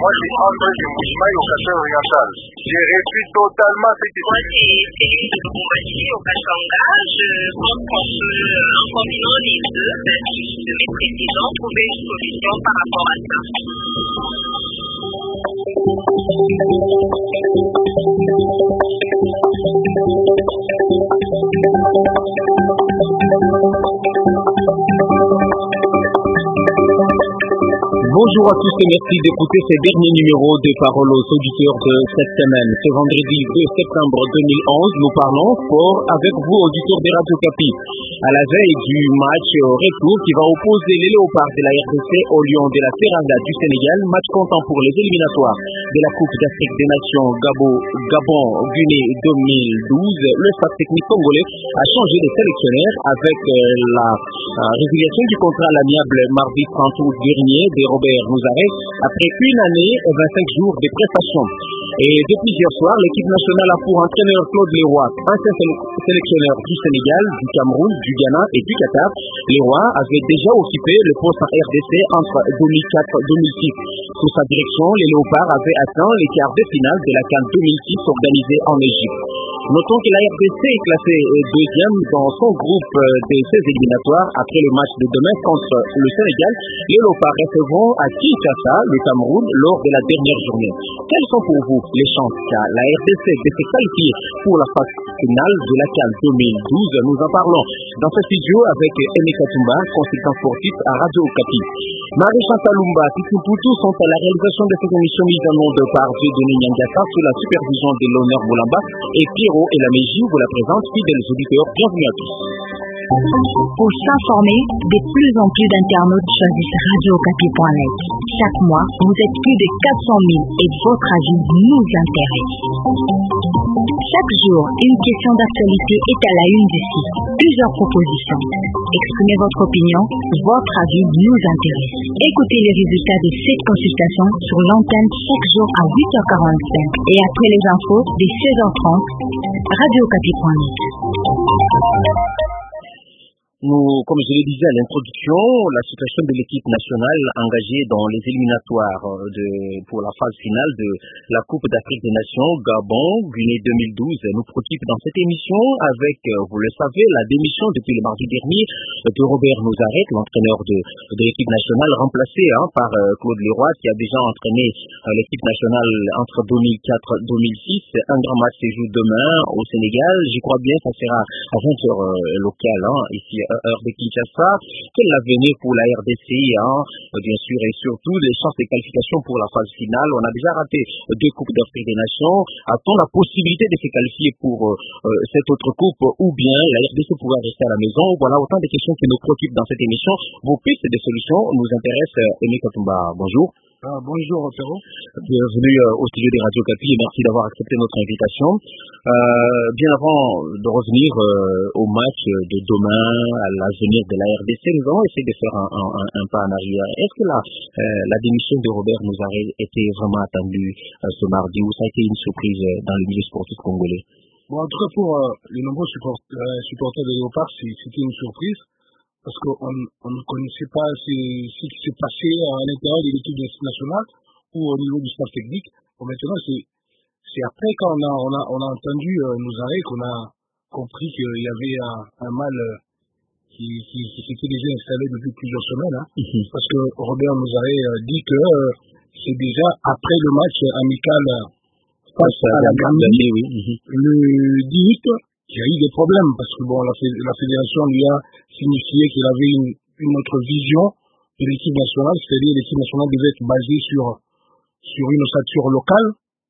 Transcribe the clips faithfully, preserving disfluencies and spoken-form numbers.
Moi, c'est André de Mouchima, locateur oriental. J'ai réduit totalement cette Moi, c'est Céline de Lubumbashi, au Kachanga. Je pense qu'on peut, en combinant les deux avis de mes présidents, trouver une solution par rapport à ça. Bonjour à tous et merci d'écouter ces derniers numéros de Paroles aux auditeurs de cette semaine. Ce vendredi deux septembre deux mille onze, nous parlons sport avec vous, auditeurs de Radio Capi. À la veille du match retour qui va opposer les Léopards de la R D C aux Lions de la Teranga du Sénégal, match comptant pour les éliminatoires de la Coupe d'Afrique des Nations Gabon-Guinée deux mille douze, le staff technique congolais a changé de sélectionneur avec la résiliation du contrat à l'amiable mardi trente août dernier de Robert Mouzaré après une année et vingt-cinq jours de prestations. Et depuis hier soir, l'équipe nationale a pour entraîneur Claude Leroy, ancien sélectionneur du Sénégal, du Cameroun, du Ghana et du Qatar. Leroy avait déjà occupé le poste à R D C entre deux mille quatre et deux mille six. Sous sa direction, les Léopards avaient atteint les quarts de finale de la CAN deux mille six organisée en Égypte. Notons que la R D C est classée deuxième dans son groupe des seize éliminatoires après le match de demain contre le Sénégal. Les Léopards recevront à Kinshasa, le Cameroun, lors de la dernière journée. Quelles sont pour vous les chances qu'a la R D C de se qualifier pour la phase finale de la CAN deux mille douze? Nous en parlons dans ce studio avec Aimé Katumba, consultant sportif à Radio Capi. Marie-Chantal Lumba, Titi Poutou sont à la réalisation de cette émission mise en onde par Dieudonné Nyangassa sous la supervision de l'honneur Moulamba et Pierrot et la Mégie vous la présente, fidèles auditeurs, bienvenue à tous. Pour s'informer, de plus en plus d'internautes choisissent radio capi point net. Chaque mois, vous êtes plus de quatre cent mille et votre avis nous intéresse. Chaque jour, une question d'actualité est à la une du site. Plusieurs propositions. Exprimez votre opinion, votre avis nous intéresse. Écoutez les résultats de cette consultation sur l'antenne chaque jour à huit heures quarante-cinq et après les infos de seize heures trente, radio capi point net. Nous, comme je le disais à l'introduction, la situation de l'équipe nationale engagée dans les éliminatoires de, pour la phase finale de la Coupe d'Afrique des Nations Gabon-Guinée deux mille douze nous préoccupe dans cette émission avec, vous le savez, la démission depuis le mardi dernier de Robert Mouzaré, l'entraîneur de, de l'équipe nationale, remplacé hein, par Claude Leroy qui a déjà entraîné l'équipe nationale entre deux mille quatre et deux mille six. Un grand match se joue demain au Sénégal. J'y crois bien, ça sera à vingt heures locales hein, ici heure de Kinshasa. Quel avenir pour la R D C, hein, bien sûr, et surtout les chances de qualification pour la phase finale. On a déjà raté deux Coupes d'Afrique des Nations. A-t-on la possibilité de se qualifier pour euh, cette autre coupe ou bien la R D C pourra rester à la maison? Voilà autant de questions qui nous préoccupent dans cette émission. Vos pistes de solutions nous intéressent. Aimé Katumba, bonjour. Ah, bonjour, Pierrot. Bienvenue euh, au studio de Radio Capi et merci d'avoir accepté notre invitation. Euh, bien avant de revenir euh, au match de demain, à l'avenir de la R D C, nous allons essayer de faire un, un, un pas en arrière. Est-ce que la, euh, la démission de Robert Mouzaré était vraiment attendue euh, ce mardi ou ça a été une surprise euh, dans le milieu sportif congolais? Bon, en tout cas, pour euh, les nombreux support, euh, supporters de Léopard, c'était une surprise. Parce qu'on on ne connaissait pas ce, ce qui s'est passé à l'intérieur de l'équipe nationale ou au niveau du staff technique. Bon, maintenant, c'est après quand on a, on a, on a entendu euh, Mouzaré qu'on a compris qu'il y avait un, un mal euh, qui, qui, qui s'était déjà installé depuis plusieurs semaines. Hein, mm-hmm. Parce que Robert Mouzaré euh, dit que euh, c'est déjà après le match amical euh, face à la Gambie, oui. mm-hmm. le dix août, qu'il y a eu des problèmes. Parce que bon, la, la fédération lui a signifié qu'il avait une, une autre vision de l'équipe nationale, c'est-à-dire l'équipe nationale devait être basée sur, sur une ossature locale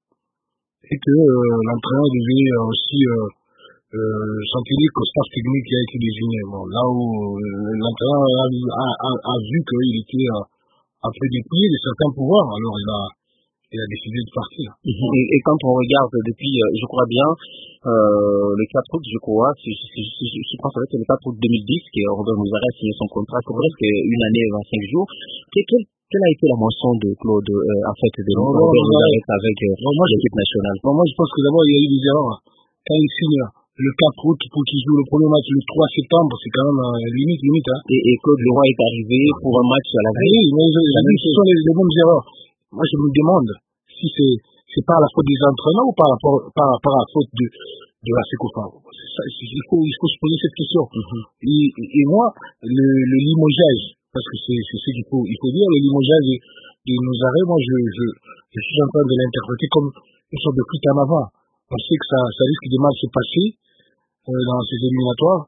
et que euh, l'entraîneur devait euh, aussi euh, euh, s'en tenir qu'au staff technique qui a été désigné. Bon, là où euh, l'entraîneur a, a, a, a vu qu'il était euh, un peu dépouillé de certains pouvoirs, alors il a, il a décidé de partir. Et, et quand on regarde depuis, euh, je crois bien, Euh, le quatre août, je crois, je, je, je, je, je pense que c'est le quatre août deux mille dix que Robert Mouzaré a signé son contrat, c'est presque une année et vingt-cinq jours. Quelle, quelle a été la moisson de Claude, euh, en fait, de non, Robert non, Mouzaré avec euh, l'équipe nationale? Non, moi, je pense que d'abord, il y a eu des erreurs. Quand il signe le quatre août pour qu'il joue le premier match le trois septembre, c'est quand même euh, limite, limite. Hein. Et, et Claude Leroy est arrivé pour un match à la veille. Oui, mais ce sont les, les mêmes erreurs. moi je me demande si c'est c'est pas la faute des entraîneurs ou par rapport par rapport à la faute de de la Secofa. Il faut il faut se poser cette question. Mm-hmm. Et, et moi le, le limogeage, parce que c'est c'est ce qu'il faut il faut dire, le limogeage de, de nos arrêts, moi je, je je suis en train de l'interpréter comme une sorte de fuite en avant. On sait que ça ça risque de mal se passer euh, dans ces éliminatoires.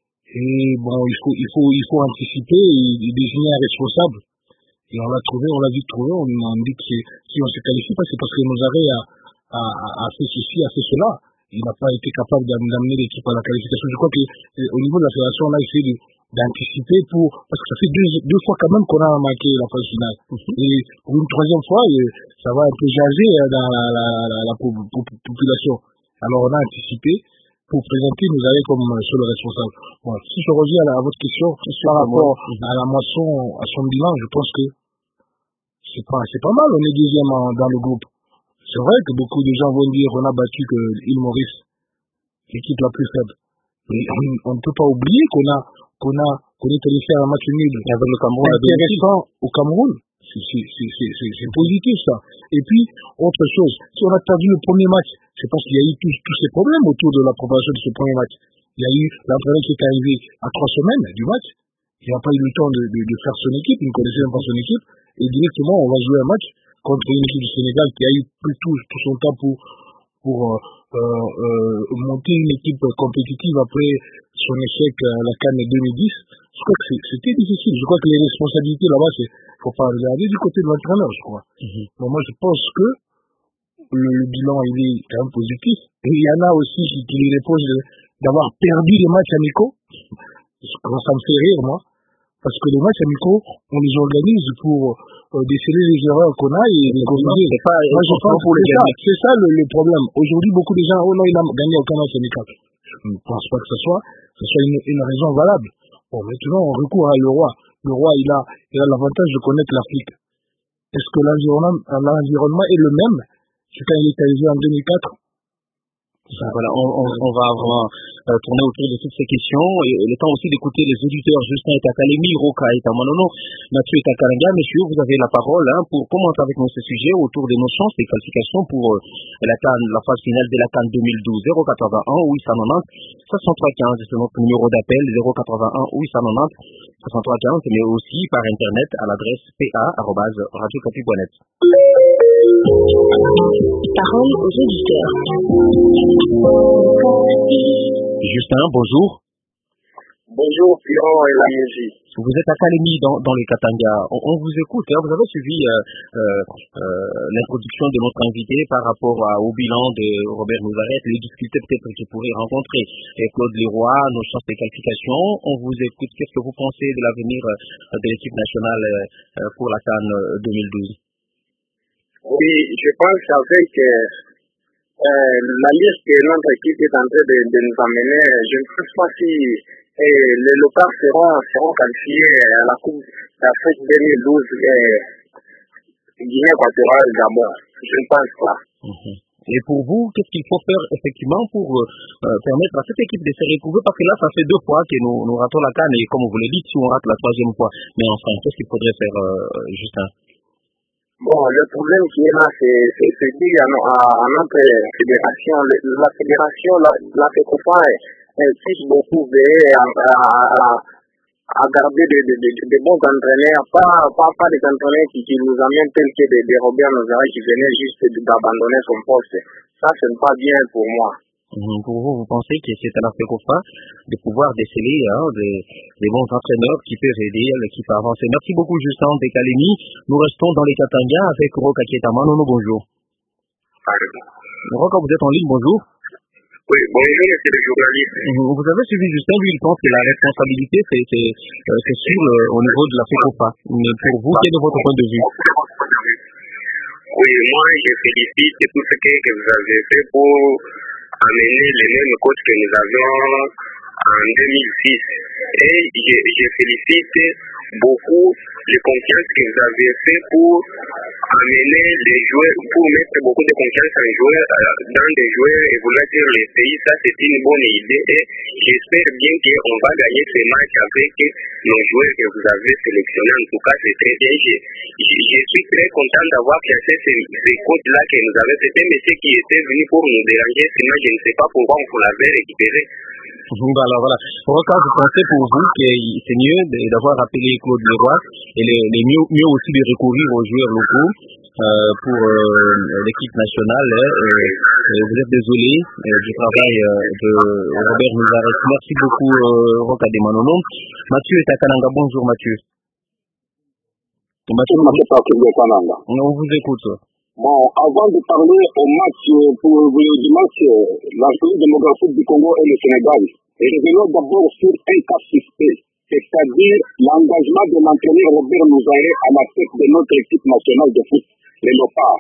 Et bon, il faut il faut il faut anticiper et, et désigner un responsable. Et on l'a trouvé, on l'a vite trouvé, on, on dit que si on se qualifie pas, c'est parce que Mozaré a, a, a fait ceci, a fait cela. Il n'a pas été capable d'amener l'équipe à la qualification. Je crois que euh, au niveau de la fédération, on a essayé de, d'anticiper pour, parce que ça fait deux, deux fois quand même qu'on a manqué la phase finale. Mm-hmm. Et pour une troisième fois, euh, ça va un peu jaser euh, dans la, la, la, la population. Alors on a anticipé pour présenter Mozaré comme euh, seul responsable. Bon, si je reviens à, la, à votre question par rapport à la moisson, à son bilan, je pense que c'est pas, c'est pas mal. On est deuxième en, dans le groupe. C'est vrai que beaucoup de gens vont dire qu'on a battu que l'île Maurice, l'équipe la plus faible. Mais on ne peut pas oublier qu'on a, qu'on a, qu'on est allé faire un match nul avec le Cameroun intéressant au Cameroun. C'est, c'est, c'est, c'est, c'est positif ça. Et puis, autre chose, si on a perdu le premier match, c'est parce qu'il y a eu tous, tous ces problèmes autour de la préparation de ce premier match. Il y a eu l'entraîneur qui est arrivé à trois semaines du match. Il n'a pas eu le temps de, de, de faire son équipe, il ne connaissait même pas son équipe. Et directement, on va jouer un match contre une équipe du Sénégal qui a eu plus tout, tout son temps pour, pour euh, euh, monter une équipe compétitive après son échec à la CAN deux mille dix. Je crois que c'était difficile. Je crois que les responsabilités là-bas, c'est faut pas regarder du côté de l'entraîneur, je crois. Mm-hmm. Donc moi, je pense que le, le bilan, il est quand même positif. Et il y en a aussi qui, qui les reprochent d'avoir perdu les matchs amicaux. Ça me fait rire, moi. Parce que les matchs amicaux, on les organise pour euh, déceler les erreurs qu'on a et les corriger. Moi, je pense pour les gars. C'est ça le, le problème. Aujourd'hui, beaucoup de gens, oh non, il n'a gagné aucun match amical. Je ne pense pas que ce soit, ce soit une, une raison valable. Bon, maintenant, on recourt à le roi. Le roi, il a, il a l'avantage de connaître l'Afrique. Est-ce que l'environnement, l'environnement est le même que quand il est arrivé en deux mille quatre? Voilà, on, on, on va vraiment euh, tourner autour de toutes ces questions. Et, et le temps aussi d'écouter les auditeurs. Justin est à Kalemi, Roka est à Manono, Mathieu est à Kalanga. Messieurs, vous avez la parole hein, pour commenter avec nous ce sujet autour de nos chances et qualifications pour euh, la CAN, la phase finale de la CAN deux mille douze. zéro quatre-vingt-un huit cent quatre-vingt-dix soixante-trois quinze, c'est notre numéro d'appel. Zéro quatre-vingt-un huit cent quatre-vingt-dix soixante-trois quinze, mais aussi par internet à l'adresse p a arobase radio capi point net. Parole aux auditeurs. Justin, bonjour. Bonjour, Pierrot et la musique. Vous êtes à Kalemi dans, dans les Katanga. On, on vous écoute. Hein. Vous avez suivi euh, euh, euh, l'introduction de notre invité par rapport à, au bilan de Robert Mozaré, les difficultés peut-être qu'il pourrait rencontrer. Et Claude Leroy, nos chances de qualification. On vous écoute. Qu'est-ce que vous pensez de l'avenir euh, de l'équipe nationale euh, pour la CAN deux mille douze? Oui, je pense qu'avec euh, la liste que notre équipe est en train de, de nous amener, je ne pense pas si euh, les locaux seront, seront qualifiés à la Coupe d'Afrique deux mille douze euh, Guinée équatoriale d'abord. Je ne pense pas. Mm-hmm. Et pour vous, qu'est-ce qu'il faut faire effectivement pour euh, permettre à cette équipe de se retrouver? Parce que là, ça fait deux fois que nous, nous ratons la CAN et comme vous l'avez dit, si on rate la troisième fois. Mais enfin, qu'est-ce qu'il faudrait faire, euh, Justin? Bon, le problème qui est là, c'est, c'est, c'est dû à, à, à notre fédération. La fédération, la, la FECOFA, insiste beaucoup à, à, à, à garder de, de, de, de bons entraîneurs, pas, pas, pas des entraîneurs qui, qui nous amènent tels que des, des Robert Mozaré qui venaient juste d'abandonner son poste. Ça, ce n'est pas bien pour moi. Mmh, pour vous, vous pensez que c'est à la FECOFA de pouvoir déceler hein, des, des bons entraîneurs qui peuvent aider l'équipe à avancer. Merci beaucoup, Justin de Kalemi. Nous restons dans les Katanga avec Roka qui est à Manono. Bonjour. Allô. Roka, vous êtes en ligne, bonjour. Oui, bonjour, monsieur le journaliste. Mmh, vous avez suivi Justin, lui, il pense que la responsabilité, c'est, c'est, euh, c'est sûr euh, au niveau de la FECOFA. Mais pour vous, quel est votre point de vue? Oui, moi, je félicite tout ce que vous avez fait pour amener les mêmes coachs que nous avions en deux mille six. Et je, je félicite beaucoup les confiances que vous avez fait pour amener les joueurs, pour mettre beaucoup de confiance en joueurs, dans des joueurs évoluant sur les pays. Ça, c'est une bonne idée et j'espère bien qu'on va gagner ce match avec nos joueurs que vous avez sélectionnés. En tout cas, c'est très bien. Je, je, je suis très content d'avoir placé ces, ces coachs-là que nous avons. C'était un monsieur qui était venu pour nous déranger, sinon je ne sais pas pourquoi on l'avait récupéré. Bah alors voilà. Pourquoi vous pensez pour vous que c'est mieux d'avoir appelé Claude Leroy et les, les mieux, mieux aussi de recourir aux joueurs locaux euh, pour euh, l'équipe nationale hein, euh, euh, vous êtes désolé euh, du travail euh, de Robert Mizares. Merci beaucoup euh, Roca de Manonom. Mathieu est à Kananga. Bonjour Mathieu. Mathieu, on vous écoute. Bon, avant de parler au match pour du match, la République démocratique du Congo et le Sénégal, revenons d'abord sur un cas suspect, c'est-à-dire l'engagement de l'entraîneur Robert Muzaire à la tête de notre équipe nationale de foot, les Léopards.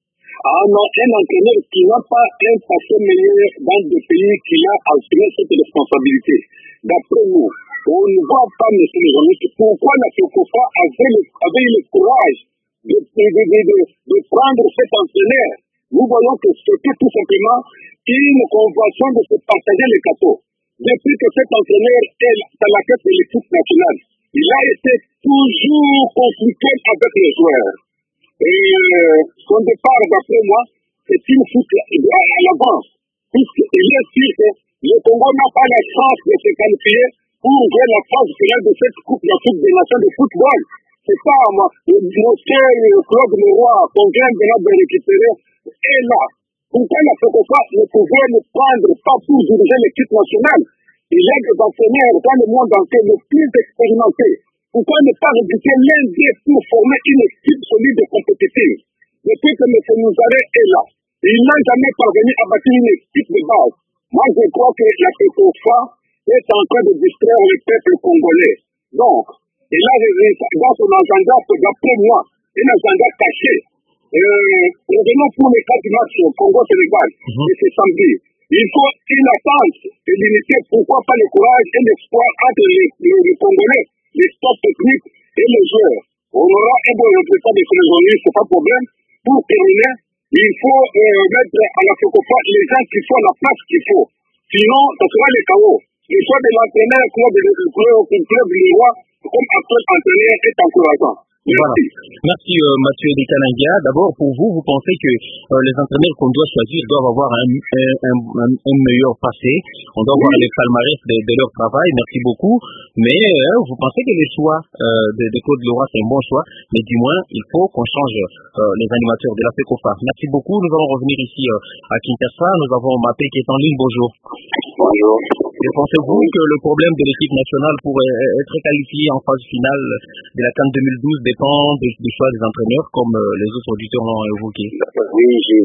Ah non, un entraîneur qui n'a pas un passé meilleur dans des pays qui a assumé cette responsabilité. D'après nous, on ne voit pas, monsieur le journaliste, pourquoi la FECOFA avait le, avait le courage De, de, de, de, de prendre cet entraîneur. Nous voyons que c'était tout simplement une convention de se partager les cadeaux. Depuis que cet entraîneur est à la tête de l'équipe nationale, il a été toujours compliqué avec les joueurs. Et euh, son départ, d'après moi, c'est une foot à l'avance. Puisqu'il est sûr que le Congo n'a pas la chance de se qualifier pour jouer la phase finale de cette Coupe d'Afrique des Nations de football. C'est ça, moi, monsieur Claude Leroy, qu'on vient de récupérer, est là. Pourquoi la FECOFA ne pouvait le prendre pas pour diriger l'équipe nationale? Il y a des entraîneurs dans le monde entier les plus expérimentés. Pourquoi ne pas recruter l'un d'eux pour former une équipe solide et compétitive? Depuis que M. Muzaire est là, il n'a jamais parvenu à bâtir une équipe de base. Moi, je crois que la FECOFA est en train de distraire le peuple congolais. Donc, et là, dans son agenda, d'après moi, un agenda caché. Euh, revenons pour les cas du match Congo-Sénégal, mm-hmm. et c'est samedi. Il faut une attente et l'unité, pourquoi pas le courage et l'espoir entre les, les, les Congolais, les sports techniques et les joueurs. On aura un bon représentant de cérémonie, c'est pas de problème. Pour terminer, il faut euh, mettre à la FECOFA les gens qui font la place qu'il faut. Sinon, ce sera le chaos. Le choix de l'entraîneur, club de club de Leroy, comme actuel entraîneur est encourageant. Merci. Voilà. Merci euh, Mathieu de Kananga. D'abord, pour vous, vous pensez que euh, les entraîneurs qu'on doit choisir doivent avoir un, un, un, un meilleur passé. On doit oui. voir les palmarès de, de leur travail. Merci beaucoup. Mais euh, vous pensez que le choix euh, de, de Claude Leroy, c'est un bon choix. Mais du moins, il faut qu'on change euh, les animateurs de la FECOFA. Merci beaucoup. Nous allons revenir ici euh, à Kinshasa. Nous avons Mapé qui est en ligne. Bonjour. Bonjour. Et pensez-vous que le problème de l'équipe nationale pour être qualifié en phase finale de la CAN deux mille douze dépend du choix des entraîneurs, comme les autres auditeurs l'ont évoqué? Oui,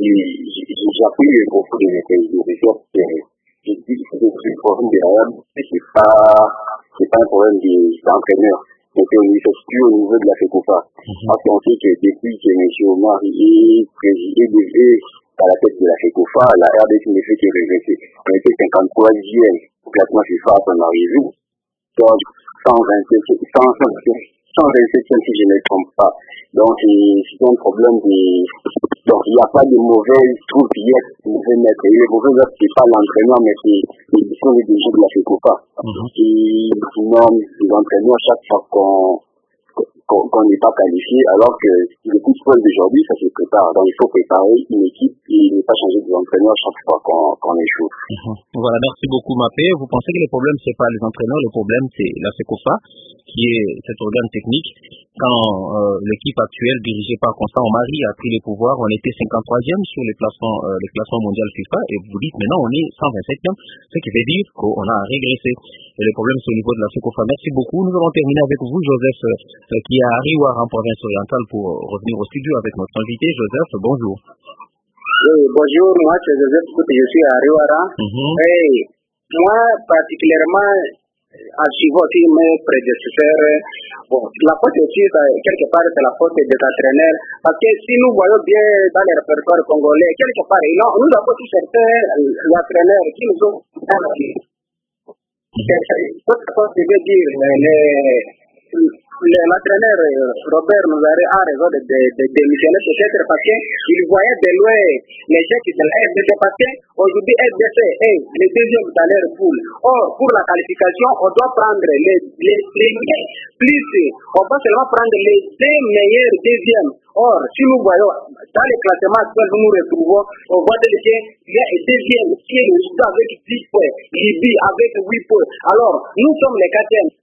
j'appuie beaucoup de mes auditeurs. Je dis que le problème des Arabes, c'est pas, c'est pas un problème des entraîneurs. C'est surtout au niveau de la FECOFA. Parce qu'on sait que depuis que M. Omar est présidé à la tête de la FECOFA, la R D C ne fait que regretter. On était cinquante-troisième au classement FIFA à son arrivée. Donc, cent vingt-septième si je ne me trompe pas. Donc, c'est un problème de... Donc, il n'y a pas de mauvaises troupes hier, de mauvais maîtres. Et le mauvais maître, c'est pas l'entraîneur, mais c'est l'édition des jeux de la FECOFA. Mm-hmm. Et sinon, les entraîneurs, chaque fois qu'on qu'on qu'on n'est pas qualifié, alors que le football d'aujourd'hui, ça se prépare. Donc, il faut préparer une équipe et ne pas changer d'entraîneur chaque fois qu'on qu'on échoue. Mm-hmm. Voilà, merci beaucoup, Mapé. Vous pensez que le problème, c'est pas les entraîneurs, le problème, c'est la FECOFA, qui est cet organe technique. Quand euh, l'équipe actuelle, dirigée par Constant Omari, a pris les pouvoirs, on était cinquante-troisième sur les classements, euh, les classements mondiaux FIFA, et vous dites maintenant on est cent vingt-septième, ce qui veut dire qu'on a régressé. Et le problème, c'est au niveau de la FECOFA. Merci beaucoup. Nous allons terminer avec vous, Joseph, euh, qui est à Ariwara, en province orientale, pour revenir au studio avec notre invité. Joseph, bonjour. Oui, bonjour, moi c'est Joseph, je suis à Ariwara. Mm-hmm. Et moi, particulièrement, en suivant aussi mes prédécesseurs, bon, la faute aussi, quelque part, c'est la faute des entraîneurs. Parce que si nous voyons bien dans les répertoires congolais, quelque part, non, nous avons aussi certains entraîneurs qui nous ont... je veux dire, l'entraîneur Robert Nouzaré a raison de, de, de démissionner peut-être parce qu'il voyait de loin les gens qui sont R D C parce qu'aujourd'hui R D C est le deuxième dans leur poule. Or, pour la qualification, on doit prendre les, les, les plus, on va seulement prendre les deux meilleurs deuxièmes. Or, si nous voyons dans les classements actuels, nous nous retrouvons, on voit que il y a un deuxième qui est le Soudan avec dix points, Libye avec huit points. Alors, nous sommes les quatrièmes.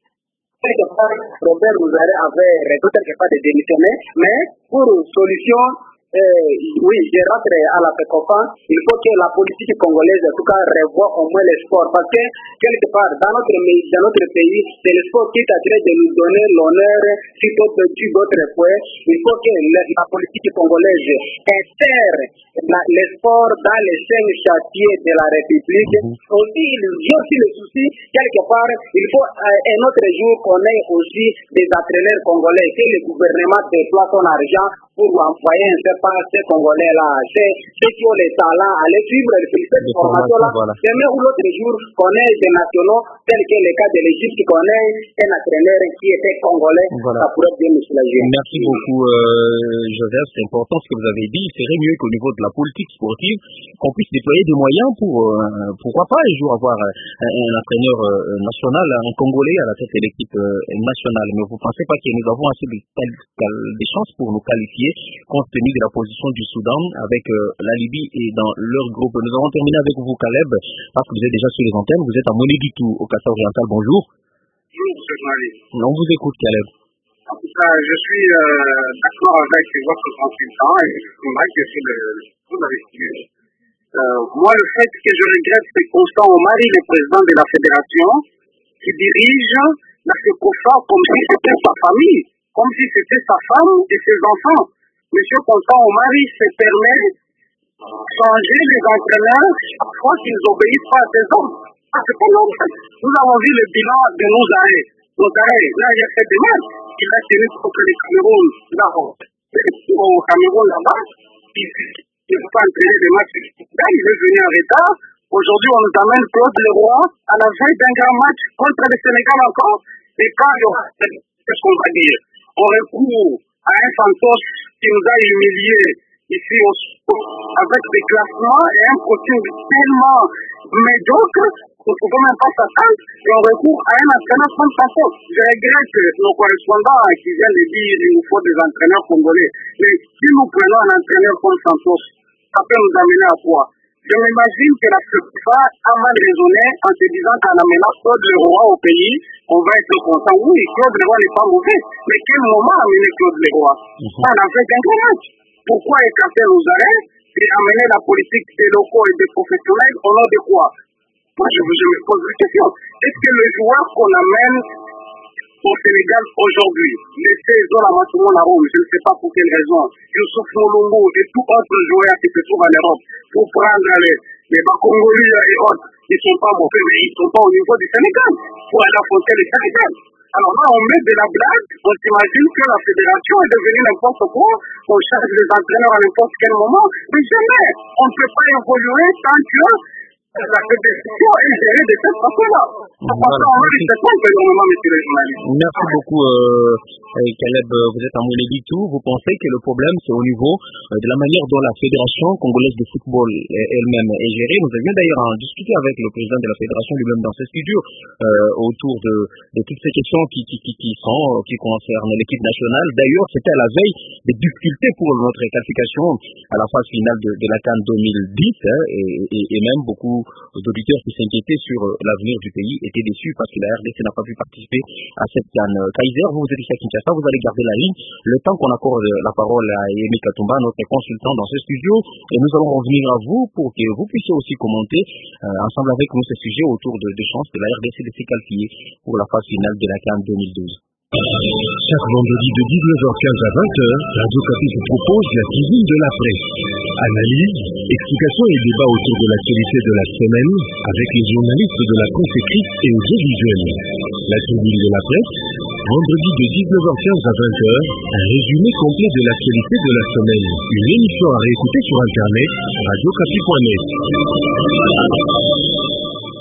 Robert Nouzaré avait récolté quelque part de démissionner, mais pour solution, euh, oui, je rentre à la FECOFA, il faut que la politique congolaise, en tout cas, revoie au moins le sport. Parce que, quelque part, dans notre, dans notre pays, c'est le sport qui est en train de nous donner l'honneur, si d'autres tuent d'autres fois. Il faut que la, la politique congolaise insère le sport dans les cinq chantiers de la République. Mm-hmm. Aussi, il y a aussi le souci, quelque part, il faut euh, un autre jour qu'on ait aussi des entraîneurs congolais, que le gouvernement déploie son argent pour envoyer un peu par ces Congolais-là. C'est ceux qui ont les talents, aller suivre cette formation-là. Voilà. Demain ou l'autre jour, qu'on ait des nationaux, tel que le cas de l'Égypte, qu'on ait un entraîneur qui était congolais, voilà. Ça pourrait bien nous soulager. Merci beaucoup, euh, Joseph. C'est important ce que vous avez dit. Il serait mieux qu'au niveau de la politique sportive, qu'on puisse déployer des moyens pour, euh, pourquoi pas, un jour avoir un, un entraîneur euh, national, un Congolais à la tête de l'équipe euh, nationale. Mais vous ne pensez pas que nous avons assez de, des chances pour nous qualifier compte tenu de la position du Soudan avec euh, la Libye et dans leur groupe. Nous avons terminé avec vous, Caleb, parce que vous êtes déjà sur les antennes. Vous êtes à Moneditou, au Kassai oriental. Bonjour. Bonjour, M. Mali. On vous écoute, Caleb. En tout cas, je suis euh, d'accord avec votre consultant et moi qui suis le vous l'avez dit. Euh, moi, le fait que je regrette, c'est Constant Omari, le président de la fédération, qui dirige la FECOFA comme si c'était sa famille, comme si c'était sa femme et ses enfants. Monsieur Constant Omari se permet de changer les entraîneurs chaque fois qu'ils n'obéissent pas à ses ordres. C'est pas normal. Nous avons vu le bilan de Nouzaré. Nouzaré, là, il a fait des matchs. Il a tenu contre le Cameroun, là, au Cameroun, là-bas. Il n'a pas entraîné des matchs. Là, il est venu en retard. Aujourd'hui, on nous amène Claude Leroy à la veille d'un grand match contre le Sénégal encore. Et quand il y aura, qu'est-ce qu'on va dire? On recourt à un Santos qui nous a humiliés ici au sport avec des classements et un coaching tellement médiocre qu'on ne peut même pas s'attendre et on recourt à un entraîneur comme Santos. Je regrette que nos correspondants qui viennent de dire qu'il nous faut des entraîneurs congolais. Mais si nous prenons un entraîneur comme Santos, ça peut nous amener à quoi? Je m'imagine que la FIFA a mal raisonné en se disant qu'en amenant Claude Leroy au pays, on va être content. Oui, Claude Leroy n'est pas mauvais, mais quel moment amener Claude Leroy? Mm-hmm. On a fait un grand match. Pourquoi écarter Nouzaré et amener la politique des locaux et des professionnels au nom de quoi? Moi, je, je me pose la question. Est-ce que le joueur qu'on amène au Sénégal aujourd'hui, laissez Zola Matoumon à Rome, je ne sais pas pour quelle raison, Youssouf Molumbo et tout autre joueur qui se trouve en Europe, pour prendre les, les Bakongoliens et autres, ils ne sont pas mauvais, mais ils ne sont pas au niveau du Sénégal, pour aller affronter le Sénégal. Alors là, on met de la blague, on s'imagine que la fédération est devenue n'importe quoi, on change les entraîneurs à n'importe quel moment, mais jamais, on ne peut pas évoluer tant que la fédération est gérée de cette façon-là. Merci beaucoup, euh, Caleb. Vous êtes à Moneditou. Vous pensez que le problème, c'est au niveau euh, de la manière dont la Fédération congolaise de football elle-même est gérée. Nous avions d'ailleurs à en discuter avec le président de la Fédération lui-même dans ce studio euh, autour de, de toutes ces questions qui, qui, qui, qui, sont, qui concernent l'équipe nationale. D'ailleurs, c'était à la veille des difficultés pour notre qualification à la phase finale de, de la CAN deux mille dix hein, et, et, et même beaucoup d'auditeurs qui s'inquiétaient sur l'avenir du pays étaient déçus parce que la R D C n'a pas pu participer à cette CAN. Kaiser, vous êtes ici à Kinshasa, vous allez garder la ligne le temps qu'on accorde la parole à Yemi Katumba, notre consultant dans ce studio, et nous allons revenir à vous pour que vous puissiez aussi commenter euh, ensemble avec nous ce sujet autour de, de chances de la R D C de se qualifier pour la phase finale de la CAN deux mille douze. Chaque vendredi de dix-neuf heures quinze à vingt heures, Radio Okapi vous propose la tribune de la presse. Analyse, explications et débats autour de l'actualité de la semaine avec les journalistes de la presse écrite et audiovisuelle. La tribune de la presse, vendredi de dix-neuf heures quinze à vingt heures, un résumé complet de l'actualité de la semaine. Une émission à réécouter sur Internet, radio okapi point net.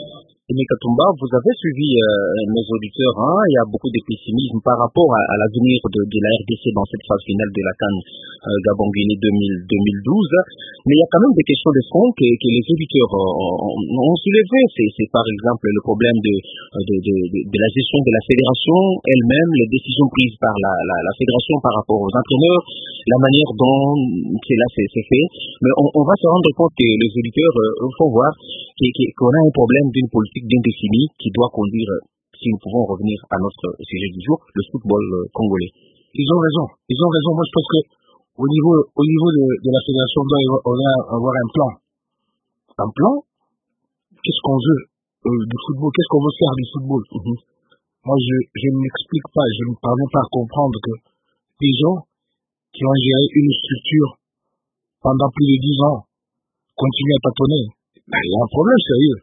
Aimé Katumba, vous avez suivi euh, nos auditeurs, hein, il y a beaucoup de pessimisme par rapport à, à l'avenir de, de la R D C dans cette phase finale de la CAN euh, Gabon-Guinée deux mille douze, mais il y a quand même des questions de fond que, que les auditeurs euh, ont, ont soulevé. C'est par exemple le problème de, de, de, de, de la gestion de la fédération elle-même, les décisions prises par la, la, la fédération par rapport aux entraîneurs, la manière dont cela s'est fait. Mais on, on va se rendre compte que les auditeurs euh, font voir qu'on a un problème d'une politique bien définie qui doit conduire, si nous pouvons revenir à notre sujet du jour, le football congolais. Ils ont raison, ils ont raison. Moi, je pense que au niveau, au niveau de, de la fédération, on doit avoir un plan. Un plan. Qu'est-ce qu'on veut euh, du football? Qu'est-ce qu'on veut faire du football? Mm-hmm. Moi, je, je ne m'explique pas, je ne parviens pas à comprendre que des gens qui ont géré une structure pendant plus de dix ans continuent à tâtonner. Ben, il y a un problème sérieux.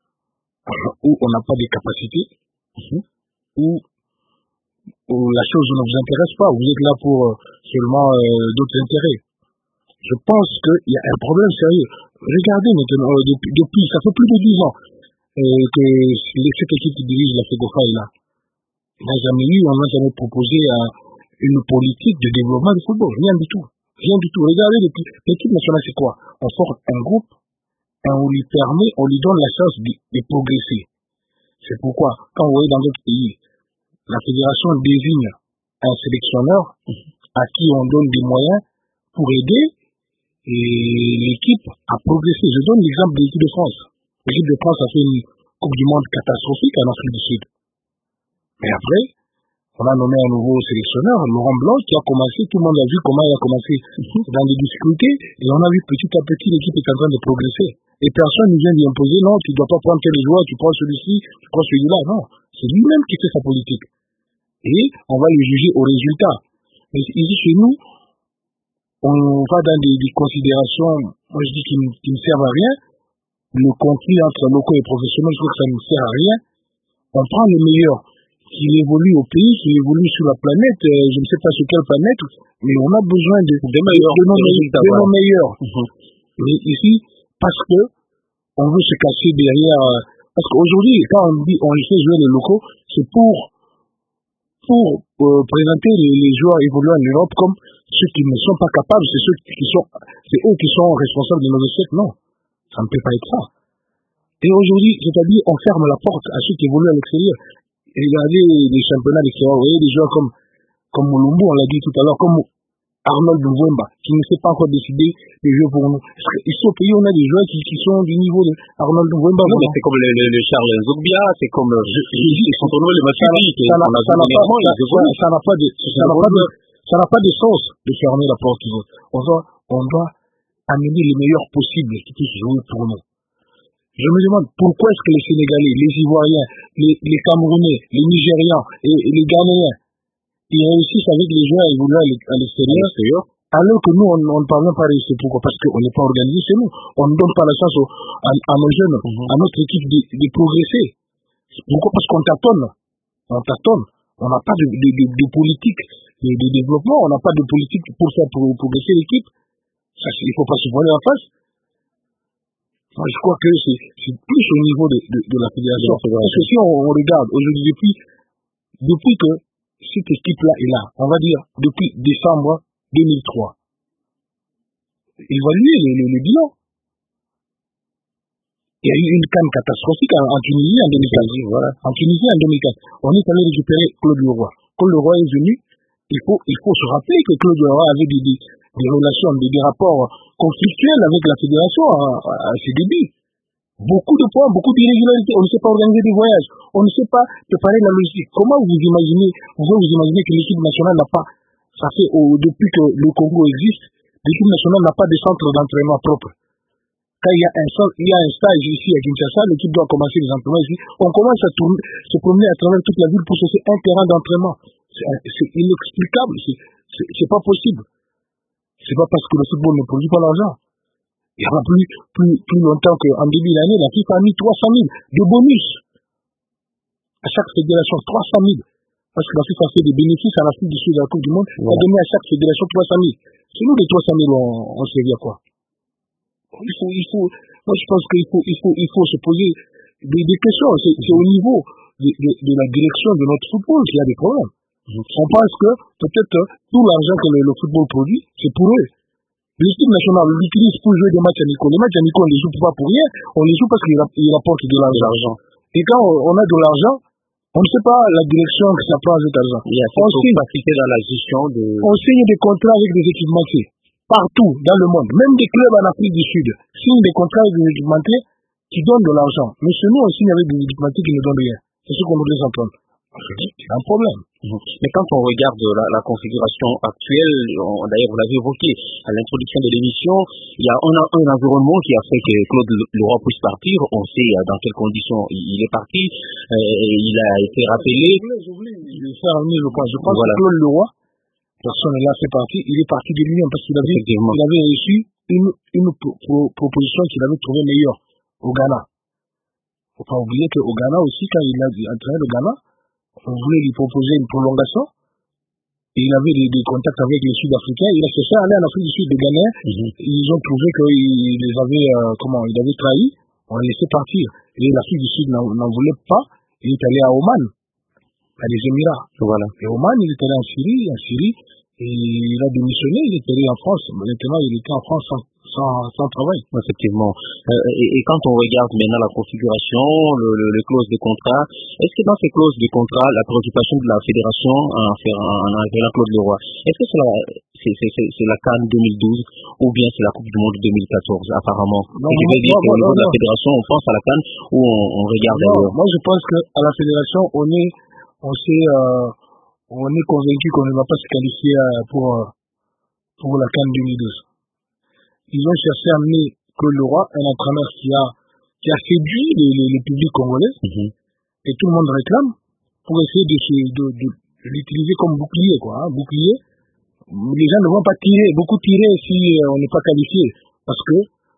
Où on n'a pas de capacités, mm-hmm. où, où la chose ne vous intéresse pas, vous êtes là pour euh, seulement euh, d'autres intérêts. Je pense qu'il y a un problème sérieux. Regardez maintenant, euh, depuis, depuis, ça fait plus de dix ans euh, que cette équipe qui dirige la FECOFA est là. Il n'a jamais eu, on n'a jamais proposé euh, une politique de développement du football, rien du tout. Rien du tout. Regardez, l'équipe nationale, c'est quoi? On forme un groupe, et on lui permet, on lui donne la chance de, de progresser. C'est pourquoi, quand vous voyez dans d'autres pays, la fédération désigne un sélectionneur à qui on donne des moyens pour aider l'équipe à progresser. Je donne l'exemple de l'équipe de France. L'équipe de France a fait une Coupe du Monde catastrophique en Afrique du Sud. Mais après, on a nommé un nouveau sélectionneur, Laurent Blanc, qui a commencé, tout le monde a vu comment il a commencé dans des difficultés, et on a vu petit à petit l'équipe est en train de progresser. Et personne ne vient lui imposer, non, tu ne dois pas prendre tel joueur, tu prends celui-ci, tu prends celui-là. Non, c'est lui-même qui fait sa politique. Et on va le juger au résultat. Mais ici, chez nous, on va dans des, des considérations, moi je dis, qui, qui ne servent à rien. Le conflit entre locaux et professionnels, je trouve que ça ne sert à rien. On prend le meilleur qui évolue au pays, qui évolue sur la planète, euh, je ne sais pas sur quelle planète, mais on a besoin de, de, meilleurs, de, nos, de nos meilleurs. Mm-hmm. Et ici, parce que on veut se cacher derrière, euh, parce qu'aujourd'hui, quand on dit on fait jouer les locaux, c'est pour pour euh, présenter les, les joueurs évoluant en Europe comme ceux qui ne sont pas capables, c'est ceux qui sont, c'est eux qui sont responsables de nos échecs. Non, ça ne peut pas être ça. Et aujourd'hui, c'est-à-dire, on ferme la porte à ceux qui évoluent à l'extérieur. Et regardez les championnats d'extérieur, vous voyez des joueurs comme, comme Mulumbu, on l'a dit tout à l'heure, comme Arnold Mvumba, qui ne s'est pas encore décidé de jouer pour nous. Ici au pays, on a des joueurs qui, qui sont du niveau de Arnold Mvumba. Non, mais c'est comme le, le, le Charles Zogbia, c'est comme, je, je, ils sont tournés le Mathieu, ça n'a pas de, ça n'a pas de, ça n'a pas de sens de fermer la porte. On doit, on doit amener les meilleurs possibles qui puissent jouer pour nous. Je me demande pourquoi est-ce que les Sénégalais, les Ivoiriens, les, les Camerounais, les Nigérians et, et les Ghanéens, ils réussissent avec les joueurs évoluant à l'extérieur, alors que nous, on ne parvient pas à réussir. Pourquoi? Parce qu'on n'est pas organisé chez nous. On ne donne pas la chance aux, à, à nos jeunes, mm-hmm. à notre équipe de, de progresser. Pourquoi? Parce qu'on tâtonne. On tâtonne. On n'a pas de, de, de, de politique de, de développement, on n'a pas de politique pour faire pour, progresser l'équipe. Ça, il ne faut pas se voiler en face. Moi, je crois que c'est plus au niveau de, de, de la fédération. Parce que si on, on regarde aujourd'hui, depuis, depuis que cette équipe-là est là, on va dire depuis décembre deux mille trois, évaluer le, le, le bilan. Il y a eu une canne catastrophique en, en Tunisie en deux mille quatre. Voilà. En Tunisie en deux mille quatre. On est allé récupérer Claude Leroy. Claude Leroy est venu. Il faut, il faut se rappeler que Claude Leroy avait des, des, des relations, des, des rapports conflictuels avec la fédération à, à, à ses débuts. Beaucoup de points, beaucoup d'irrégularités. On ne sait pas organiser des voyages. On ne sait pas préparer la logistique. Comment vous imaginez, vous vous imaginez que l'équipe nationale n'a pas, ça fait oh, depuis que le Congo existe, l'équipe nationale n'a pas de centre d'entraînement propre. Quand il y a un, il y a un stage ici à Kinshasa, l'équipe doit commencer les entraînements ici. On commence à tourner, se promener à travers toute la ville pour chercher un terrain d'entraînement. C'est inexplicable, c'est pas possible. C'est pas parce que le football ne produit pas l'argent. Il y aura plus, plus, plus longtemps qu'en début d'année, la FIFA a mis trois cent mille de bonus à chaque fédération, trois cent mille. Parce que la FIFA fait des bénéfices à l'Afrique du Sud, à la Coupe du Monde, elle a donné à chaque fédération trois cent mille. C'est nous, les trois cent mille, on, on se à quoi? Il faut, il faut, moi je pense qu'il faut, il faut, il faut se poser des, des questions. C'est, c'est au niveau de, de, de la direction de notre football qu'il y a des problèmes. On pense que peut-être tout l'argent que le, le football produit, c'est pour eux. L'équipe nationale l'utilise pour jouer des matchs amicaux. Les matchs amicaux, on ne les joue pas pour rien, on les joue parce qu'ils rapportent de l'argent. Et quand on a de l'argent, on ne sait pas la direction que ça prend cet argent. Il y a cette opacité dans la gestion de... On signe des contrats avec des équipementiers, partout dans le monde, même des clubs en Afrique du Sud signent des contrats avec des équipementiers qui donnent de l'argent. Mais chez nous, on signe avec des équipementiers qui ne donnent rien. C'est ce qu'on voudrait s'entendre. C'est un problème. Mais quand on regarde la, la configuration actuelle, on, d'ailleurs vous l'avez évoqué à l'introduction de l'émission, il y a un, un environnement qui a fait que Claude Leroy puisse partir. On sait dans quelles conditions il, il est parti. Euh, il a été rappelé. J'oublie, j'oublie, je pense. Je pense voilà. que Claude Leroy, personne là fait partie, il est parti de lui-même parce qu'il avait, il avait reçu une, une pro, pro, proposition qu'il avait trouvée meilleure au Ghana. Il ne faut pas oublier qu'au Ghana aussi, quand il a entraîné le Ghana, on voulait lui proposer une prolongation. Et il avait des, des contacts avec les Sud-Africains. Il a cherché à aller en Afrique du Sud, des Ghanéens. Mm-hmm. Ils ont trouvé qu'il les avait, euh, comment, il avait trahi. On l'a laissé partir. Et l'Afrique du Sud n'en, n'en voulait pas. Il est allé à Oman, à les Émirats. Voilà. Et Oman, il est allé en Syrie, en Syrie. Et il a démissionné, il est allé en France. Maintenant, il était en France sans, sans, sans travail. Effectivement. Euh, et, et quand on regarde maintenant la configuration, le, le, les clauses de contrat, est-ce que dans ces clauses de contrat, la préoccupation de la fédération en envoyant Claude Leroy, est-ce que c'est la, c'est, c'est, c'est, c'est la CAN deux mille douze ou bien c'est la Coupe du Monde deux mille quatorze, apparemment? Non, et je vais dire qu'au niveau de la fédération, on pense à la CAN ou on, on regarde non, ailleurs? Moi, je pense qu'à la fédération, on est, on sait, euh, on est convaincu qu'on ne va pas se qualifier pour, pour la CAN deux mille douze. Ils ont cherché à amener Claude Leroy, un entraîneur qui a, qui a séduit le, le, le public congolais, mm-hmm. et tout le monde réclame, pour essayer de, de, de, de l'utiliser comme bouclier, quoi, hein, bouclier. Les gens ne vont pas tirer, beaucoup tirer si on n'est pas qualifié, parce que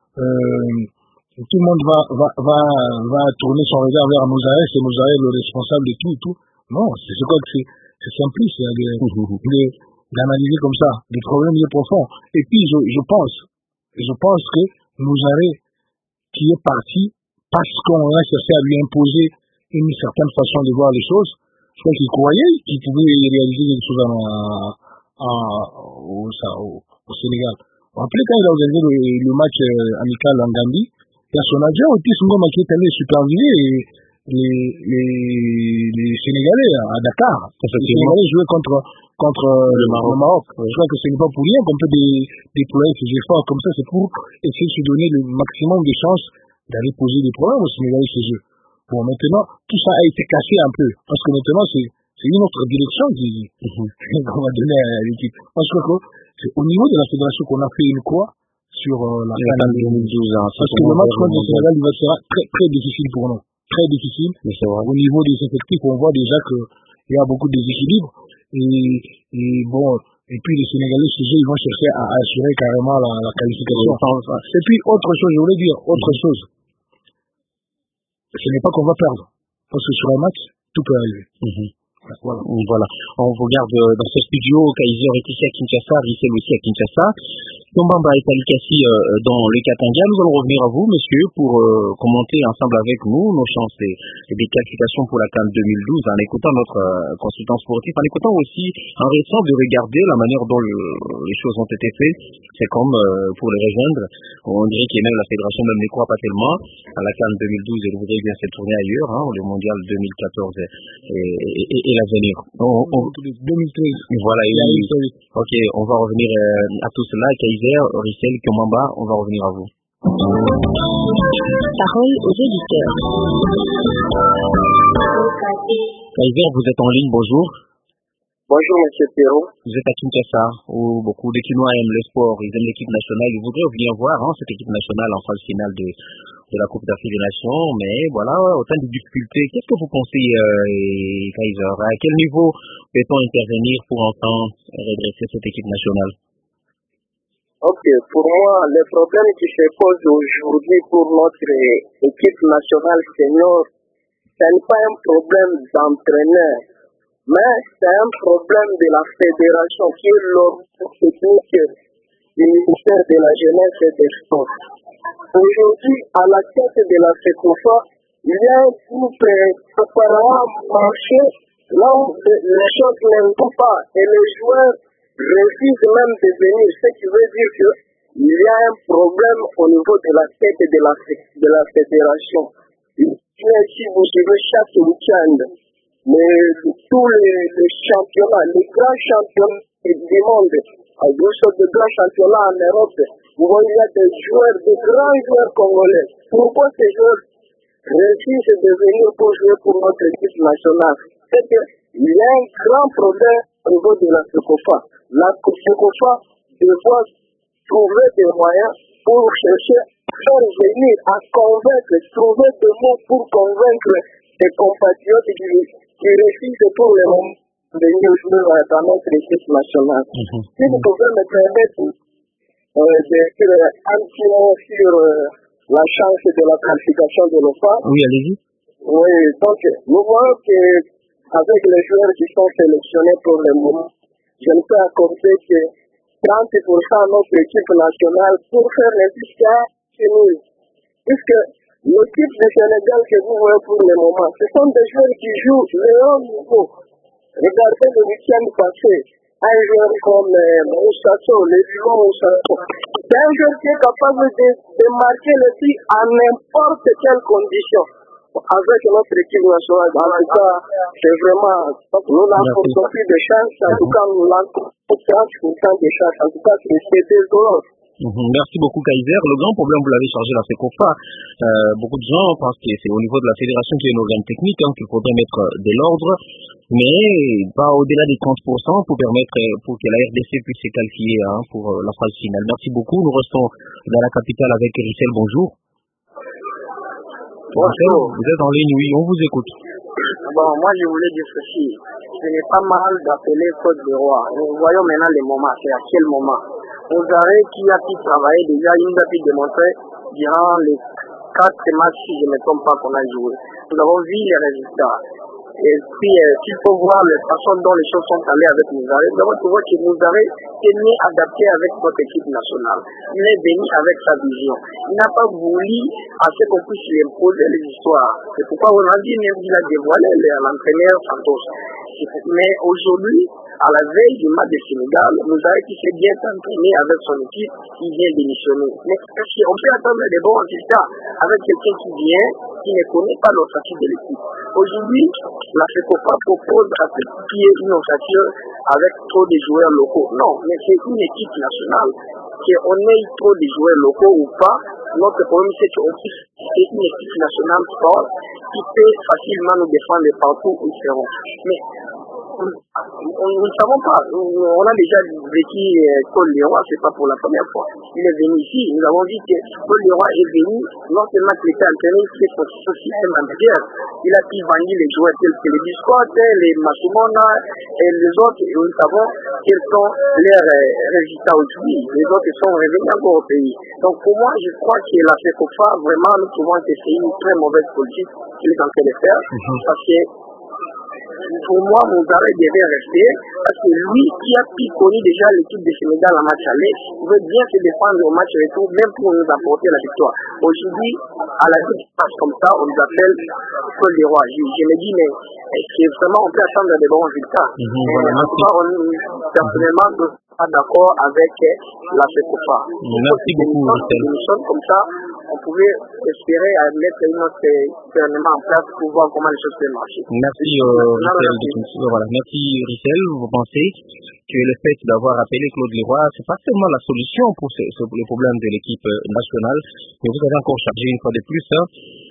euh, tout le monde va, va, va, va tourner son regard vers Mozaï, c'est Mozaï le responsable de tout, tout. Non, c'est, je crois que c'est, c'est simpliste hein, de, de, d'analyser comme ça, des problèmes bien profonds. Et puis, je, je pense, je pense que Mozaï, qui est parti parce qu'on a cherché à lui imposer une certaine façon de voir les choses, je crois qu'il croyait qu'il pouvait réaliser des choses en, en, au, ça, au, au Sénégal. Vous vous rappelez quand il a organisé le, le match euh, amical en Gambie, il y a son adjoint Otis Ngoma qui est allé superviser les, les, les Sénégalais à Dakar. Les Sénégalais jouaient contre, contre le Maroc. Le Maroc. Oui. Je crois que ce n'est pas pour rien qu'on peut dé, déployer ces efforts comme ça, c'est pour essayer de se donner le maximum de chances d'aller poser des problèmes aux Sénégalais chez eux. Bon, maintenant, tout ça a été cassé un peu, parce que maintenant, c'est, c'est une autre direction qui, mm-hmm. qu'on va donner à l'équipe. Parce que c'est au niveau de la fédération qu'on a fait une croix sur euh, la CAN deux mille douze. Hein, parce que le match contre le Sénégal, il va sera très, très difficile pour nous. Très difficile. Au niveau des effectifs, on voit déjà qu'il y a beaucoup de déséquilibres. Et, et bon, et puis les Sénégalais, chez eux, ils vont chercher à assurer carrément la, la qualification. Et puis, autre chose, je voulais dire, autre mm-hmm. chose. Ce n'est pas qu'on va perdre. Parce que sur un match, tout peut arriver. Mm-hmm. Voilà. Voilà. On regarde euh, dans ce studio, Kaiser est ici à Kinshasa, Rissel aussi à Kinshasa. Tombamba et Talikassi euh, dans le Katanga. Nous allons revenir à vous, monsieur, pour euh, commenter ensemble avec nous nos chances et, et des qualifications pour la CAN deux mille douze, en écoutant notre euh, consultant sportif, en écoutant aussi, en restant de regarder la manière dont le, les choses ont été faites. C'est comme euh, pour les rejoindre, on dirait que même la fédération même n'y croit pas tellement à la CAN deux mille douze et voudrait bien se tourner ailleurs, hein, le mondial deux mille quatorze et, et, et, et l'avenir. On, on, deux mille treize. Voilà, et, ok, on va revenir euh, à tout cela. Kaiser, Rissel, Komamba, on va revenir à vous. Parole aux auditeurs. Kaiser, vous êtes en ligne, bonjour. Bonjour, monsieur Perrault. Vous êtes à Kinshasa, où beaucoup de Kinois aiment le sport, ils aiment l'équipe nationale. Ils voudraient venir voir hein, cette équipe nationale en phase finale de, de la Coupe d'Afrique des Nations. Mais voilà, autant de difficultés. Qu'est-ce que vous pensez, euh, Kaiser? À quel niveau peut-on intervenir pour enfin redresser cette équipe nationale? Ok, pour moi, le problème qui se pose aujourd'hui pour notre équipe nationale senior, ce n'est pas un problème d'entraîneur, mais c'est un problème de la fédération qui est l'organe technique du ministère de la Jeunesse et des Sports. Aujourd'hui, à la tête de la FECOFA, il y a un groupe apparemment marché là où les choses ne vont pas et les joueurs refusent même de venir, ce qui veut dire qu'il y a un problème au niveau de la tête de la, de la fédération. Si vous suivez chaque week-end, mais tous les, les championnats, les grands championnats du monde, à deux sortes de grands championnats en Europe, vous voyez, il y a des joueurs, des grands joueurs congolais. Pourquoi ces joueurs refusent de venir pour jouer pour notre équipe nationale? C'est qu'il y a un grand problème au niveau de la FECOFA. La FECOFA doit trouver des moyens pour chercher à faire venir, à convaincre, trouver des mots pour convaincre des compatriotes qui, qui refusent pour le moment de venir jouer dans notre équipe nationale. Mm-hmm. Si vous pouvez me permettre euh, de dire un petit mot sur euh, la chance de la qualification de l'O F A. Oui, allez-y. Oui, donc nous voyons qu'avec les joueurs qui sont sélectionnés pour le moment, je ne peux accorder que trente pour cent à notre équipe nationale pour faire les fiscales chez nous. Puisque l'équipe du Sénégal que vous voyez pour le moment, ce sont des joueurs qui jouent le haut niveau. Regardez le week-end passé, un joueur comme euh, Moussasso, le vivant Moussasso, c'est un joueur qui est capable de, de marquer le tir à n'importe quelle condition. Avec notre équipe nationale, en tout cas, c'est vraiment, nous n'avons plus de chance, en tout cas, nous n'avons trente pour cent de chance, en tout cas, c'est désolant. Merci beaucoup Kaiser. Le grand problème, vous l'avez chargé la FECOFA. Euh, beaucoup de gens pensent que c'est au niveau de la fédération qui est un organe technique hein, qu'il faudrait mettre de l'ordre, mais pas au-delà des trente pour cent pour permettre pour que la R D C puisse se qualifier hein, pour la phase finale. Merci beaucoup. Nous restons dans la capitale avec Richel. Bonjour. Bonjour. Vous êtes en ligne, oui, on vous écoute. Bon, moi je voulais dire ceci. Ce n'est pas mal d'appeler Côte d'Ivoire. Nous voyons maintenant les moments. C'est à quel moment? Mouzaré qui a pu travailler déjà, il nous a pu démontrer durant les quatre matchs, si je ne me trompe pas, qu'on a joué. Nous avons vu les résultats. Et puis, euh, s'il faut voir la façon dont les choses sont allées avec Mouzaré, nous avons trouvé que Mouzaré s'est mieux adapté avec notre équipe nationale. Il est venu avec sa vision. Il n'a pas voulu à ce qu'on puisse lui imposer les histoires. C'est pourquoi on a dit, même il a dévoilé l'entraîneur Santos. Mais aujourd'hui, à la veille du match de Sénégal, Mouzaré qui s'est bien entraîné avec son équipe, il vient démissionner. Mais on peut attendre des bons résultats avec quelqu'un qui vient, qui ne connaît pas l'ossature de l'équipe. Aujourd'hui, la FECOFA propose à ce qui est une ossature avec trop de joueurs locaux. Non, mais c'est une équipe nationale. Qu'on ait trop de joueurs locaux ou pas, notre problème c'est qu'on puisse c'est une équipe nationale forte qui peut facilement nous défendre partout où nous serons. Mais nous ne savons pas. On a déjà vécu Paul Leroy, c'est pas pour la première fois. Il est venu ici. Nous avons vu que Paul Leroy est venu, non seulement qu'il était entraîné, il fait son système manager. Il a pu vendre les joueurs tels que les Biscottes, les Massimona et les autres. Et nous savons quels sont leurs résultats aujourd'hui. Les autres sont revenus encore au pays. Donc pour moi, je crois que la FECOFA, vraiment, nous trouvons que c'est une très mauvaise politique qu'il est en train de faire. Mm-hmm. Parce que pour moi, Mouzaré devait rester parce que lui qui a pu connu déjà l'équipe de Sénégal en match aller, il veut bien se défendre au match retour, même pour nous apporter la victoire. Aujourd'hui, à la distance comme ça, on nous appelle Paul Leroy. Je, je me dis, mais est-ce que vraiment on peut attendre des bons résultats? Mmh, voilà, en tout cas, on, personnellement, je ne suis pas d'accord avec la FECOFA. Merci beaucoup. Comme ça, on pouvait espérer à mettre notre gouvernement en place pour voir comment les choses peuvent marcher. Merci, euh, Richel. Voilà. Merci, Richel. Vous pensez que le fait d'avoir appelé Claude Leroy, c'est pas seulement la solution pour ce, ce, les problèmes de l'équipe nationale, mais vous avez encore chargé une fois de plus hein,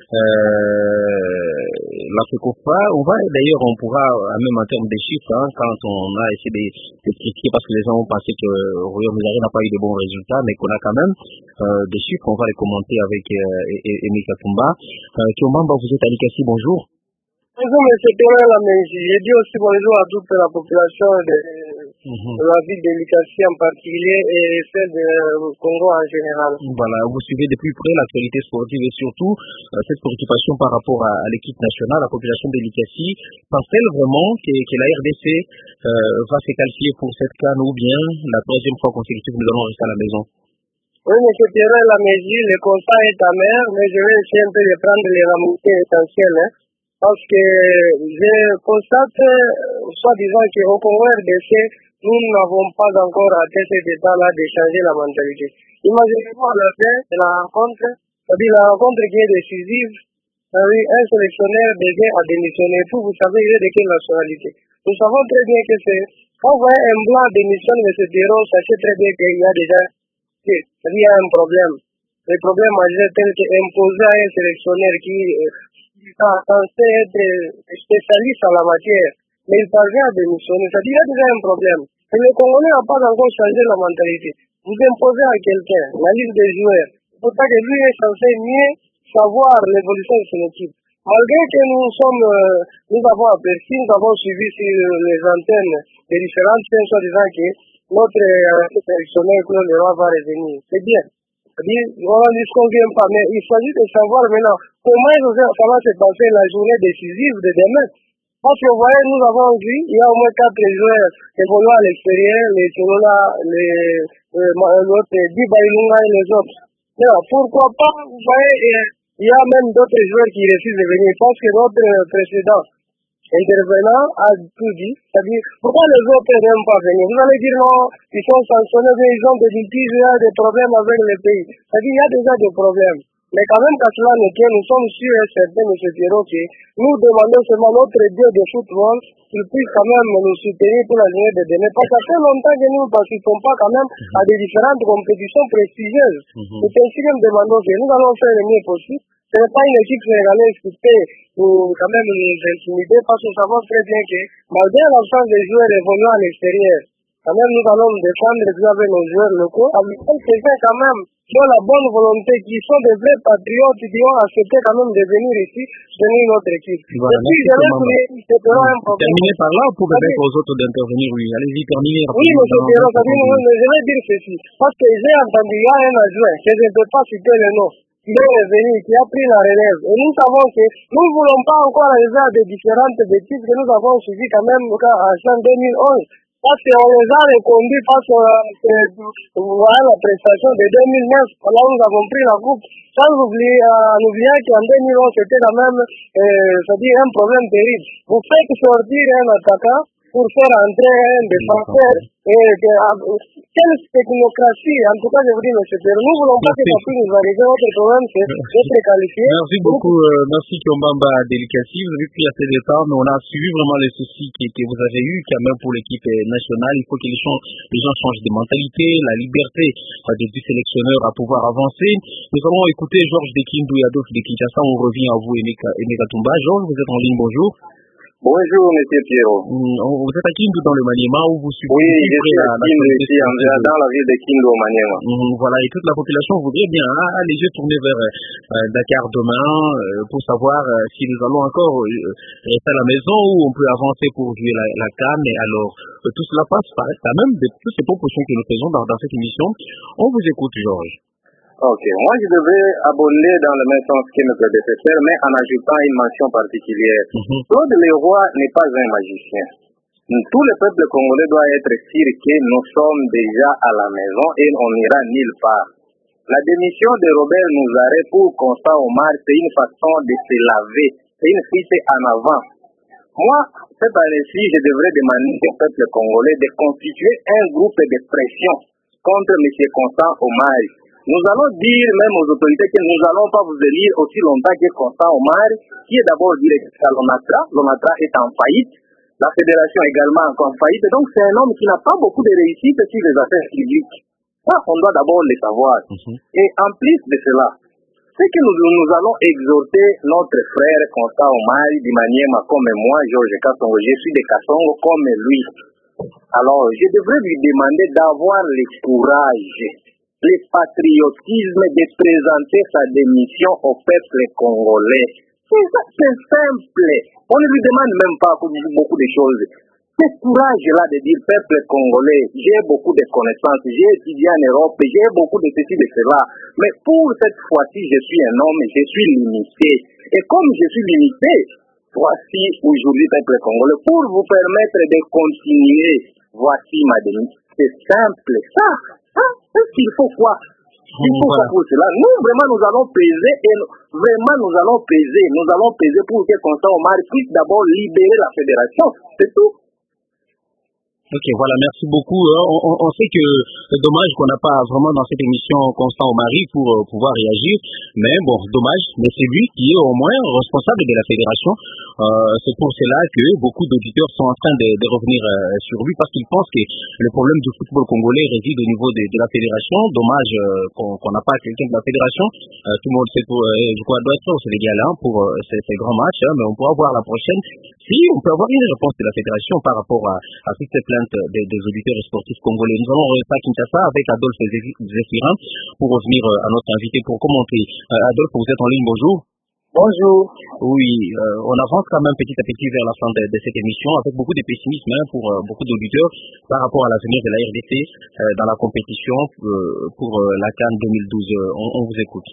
euh, la FECOFA. On va d'ailleurs, on pourra, même en termes de chiffres, hein, quand on a essayé de, de critiquer parce que les gens ont pensé que Royaume-Uni n'a pas eu de bons résultats, mais qu'on a quand même euh, des chiffres, on va les commenter avec euh, Émile Katumba. Euh, Kiomamba, vous êtes à Likasi, bonjour. Bonjour, M. Torel Amenji. Je dis aussi bonjour à toute la population de, mm-hmm. de la ville de Likasi en particulier et celle du Congo en général. Voilà, vous suivez de plus près l'actualité sportive et surtout euh, cette préoccupation par rapport à, à l'équipe nationale, la population de Likasi. Pense-t-elle vraiment que, que la R D C euh, va se qualifier pour cette CAN ou bien la troisième fois consécutive nous allons rester à la maison? Oui, M. Pierrot, la mesure, le constat est amer, mais je vais essayer un peu de prendre les remontées essentielles. Hein, parce que je constate, soi-disant qu'au Congo R D C, nous n'avons pas encore atteint cet état-là de changer la mentalité. Imaginez-vous à la fin de la rencontre, c'est-à-dire la rencontre qui est décisive, un sélectionneur devient à démissionner. Tout, vous savez, il est de quelle nationalité? Nous savons très bien que c'est, quand vous voyez un blanc démissionne, M. Pierrot, sachez très bien qu'il y a déjà, il y a un problème. Le problème majeur tel qu'imposer à un sélectionneur qui est censé être spécialiste en la matière, mais il parvient à démissionner, c'est-à-dire qu'il y a déjà un problème. Et le Congolais n'a pas encore changé la mentalité. Vous imposez à quelqu'un la liste des joueurs, pourtant que lui est censé mieux savoir l'évolution de son équipe. Malgré que nous sommes, euh, nous avons aperçu, nous avons suivi sur les antennes des différentes chaînes, soi-disant que notre euh, sélectionneur Claude Leroy va revenir. C'est bien. C'est-à-dire, on n'en disconvient pas, mais il s'agit de savoir maintenant comment ça va se passer la journée décisive de demain. Parce que vous voyez, nous avons vu, il y a au moins quatre joueurs évoluant à l'extérieur, les Tolola, les euh, l'autre, Diba Ilunga et les autres. Mais pourquoi pas, vous voyez, il y a même d'autres joueurs qui refusent de venir, parce que notre précédent intervenant a tout dit, c'est-à-dire, pourquoi les autres n'aiment pas venir? Vous allez dire non, ils sont sanctionnés, ils ont des litiges, il y a des problèmes avec le pays. C'est-à-dire, il y a déjà des problèmes. Mais quand même, qu'à cela ne tient, nous sommes sûrs et certains, M. Pierrot, que nous demandons seulement notre dieu de football qu'il puisse quand même nous soutenir pour la journée de demain. Parce que ça fait longtemps que nous ne participons pas quand même à des différentes compétitions prestigieuses. Mm-hmm. C'est ainsi que nous demandons que nous allons faire le mieux possible. Ce n'est pas une équipe sénégalaise qui peut quand même nous intimider, parce que nous savons très bien que malgré l'absence des joueurs évoluant à l'extérieur, quand même nous allons nous défendre avec nos joueurs locaux, avec quelqu'un quand même qui ont la bonne volonté, qui sont des vrais patriotes, qui ont accepté quand même de venir ici, soutenir notre équipe. Voilà, et puis, je vais souligner, c'est un problème. Terminez par là ou pour permettre aux autres d'intervenir? Oui, allez-y, terminez. Oui, M. Pierrot, je vais dire ceci, parce que j'ai entendu, il y a un adjoint, que je ne peux pas citer le nom, qui est revenu, qui a pris la relève. Et nous savons que nous ne voulons pas encore arriver à des différentes bêtises que nous avons suivies quand même en deux mille onze. Parce qu'on les a reconduits face à voilà, la prestation de deux mille neuf, là où nous avons pris la coupe, sans oublier, en oubliant qu'en deux mille onze, c'était quand même euh, c'est-à-dire un problème terrible. Vous faites sortir un attaquant pour faire entrer un défenseur. Et quelle technocratie, en tout cas, je vous dis, M. Pierre, nous ne voulons pas que ça puisse nous arriver. Notre problème, c'est d'être qualifié. Merci beaucoup, euh, merci Kiombamba Delikassi. Vous avez pris assez de temps, mais on a suivi vraiment les soucis que, que vous avez eus quand même pour l'équipe nationale. Il faut que les gens, les gens changent de mentalité, la liberté euh, du sélectionneur à pouvoir avancer. Nous allons écouter Georges Dekindu et Adolphe de Kinshasa. On revient à vous, Emeka Tumba. Georges, vous êtes en ligne, bonjour. Bonjour, M. Pierrot. Mmh, vous êtes à Kindu dans le Maniema où vous suivez? Oui, je suis à Kindu ici, dans la ville de Kindu au Maniema. Mmh, voilà, et toute la population voudrait bien hein, les yeux tournés vers euh, Dakar demain euh, pour savoir euh, si nous allons encore euh, rester à la maison ou on peut avancer pour jouer la, la C A N. Et alors, euh, tout cela passe par quand même de toutes ces propositions que nous faisons dans, dans cette émission. On vous écoute, Georges. Ok, moi je devais abonder dans le même sens que mes prédécesseurs, mais en ajoutant une mention particulière. Mm-hmm. Claude Leroy n'est pas un magicien. Tout le peuple congolais doit être sûr que nous sommes déjà à la maison et on n'ira nulle part. La démission de Robert Nouzaret pour Constant Omar, c'est une façon de se laver, c'est une fuite en avant. Moi, cette année-ci, je devrais demander au peuple congolais de constituer un groupe de pression contre M. Constant Omar. Nous allons dire même aux autorités que nous n'allons pas vous élire aussi longtemps que Constant Omar, qui est d'abord directeur à l'ONATRA. L'ONATRA est en faillite. La fédération également en faillite. Donc c'est un homme qui n'a pas beaucoup de réussite sur les affaires publiques. Ça, on doit d'abord le savoir. Mm-hmm. Et en plus de cela, c'est que nous, nous allons exhorter notre frère Constant Omar du Maniema comme moi, Georges Kassongo. Je suis de Kassongo comme lui. Alors, je devrais lui demander d'avoir le courage, le patriotisme de présenter sa démission au peuple congolais. C'est ça, c'est simple. On ne lui demande même pas beaucoup de choses. Ce courage-là de dire peuple congolais, j'ai beaucoup de connaissances, j'ai étudié en Europe, j'ai beaucoup de ceci, de cela. Mais pour cette fois-ci, je suis un homme, je suis limité. Et comme je suis limité, voici aujourd'hui peuple congolais, pour vous permettre de continuer, voici ma démission. C'est simple, ça. Hein? Est-ce qu'il faut quoi? Il faut voilà. Pour cela, nous vraiment nous allons peser et nous, vraiment nous allons peser, nous allons peser pour que Constant Omar puisse d'abord libérer la fédération, c'est tout. Ok, voilà, merci beaucoup. On, on, on sait que c'est dommage qu'on n'a pas vraiment dans cette émission Constant Omari pour euh, pouvoir réagir, mais bon, dommage, mais c'est lui qui est au moins responsable de la fédération. Euh, c'est pour cela que beaucoup d'auditeurs sont en train de, de revenir euh, sur lui parce qu'ils pensent que le problème du football congolais réside au niveau de, de la fédération. Dommage euh, qu'on qu'on n'a pas quelqu'un de la fédération. Euh, tout le monde sait pour, euh, je crois, doit être au Sénégal hein, pour euh, ces, ces grands matchs, hein, mais on pourra voir la prochaine si on peut avoir une réponse de la fédération par rapport à, à toutes ces plaintes des, des auditeurs sportifs congolais. Nous allons rester à Kinshasa avec Adolphe Zéphirin pour revenir à notre invité pour commenter. Euh, Adolphe, vous êtes en ligne, bonjour. Bonjour. Oui, euh, on avance quand même petit à petit vers la fin de, de cette émission avec beaucoup de pessimisme hein, pour euh, beaucoup d'auditeurs par rapport à l'avenir de la R D C euh, dans la compétition euh, pour euh, la CAN deux mille douze. On, on vous écoute.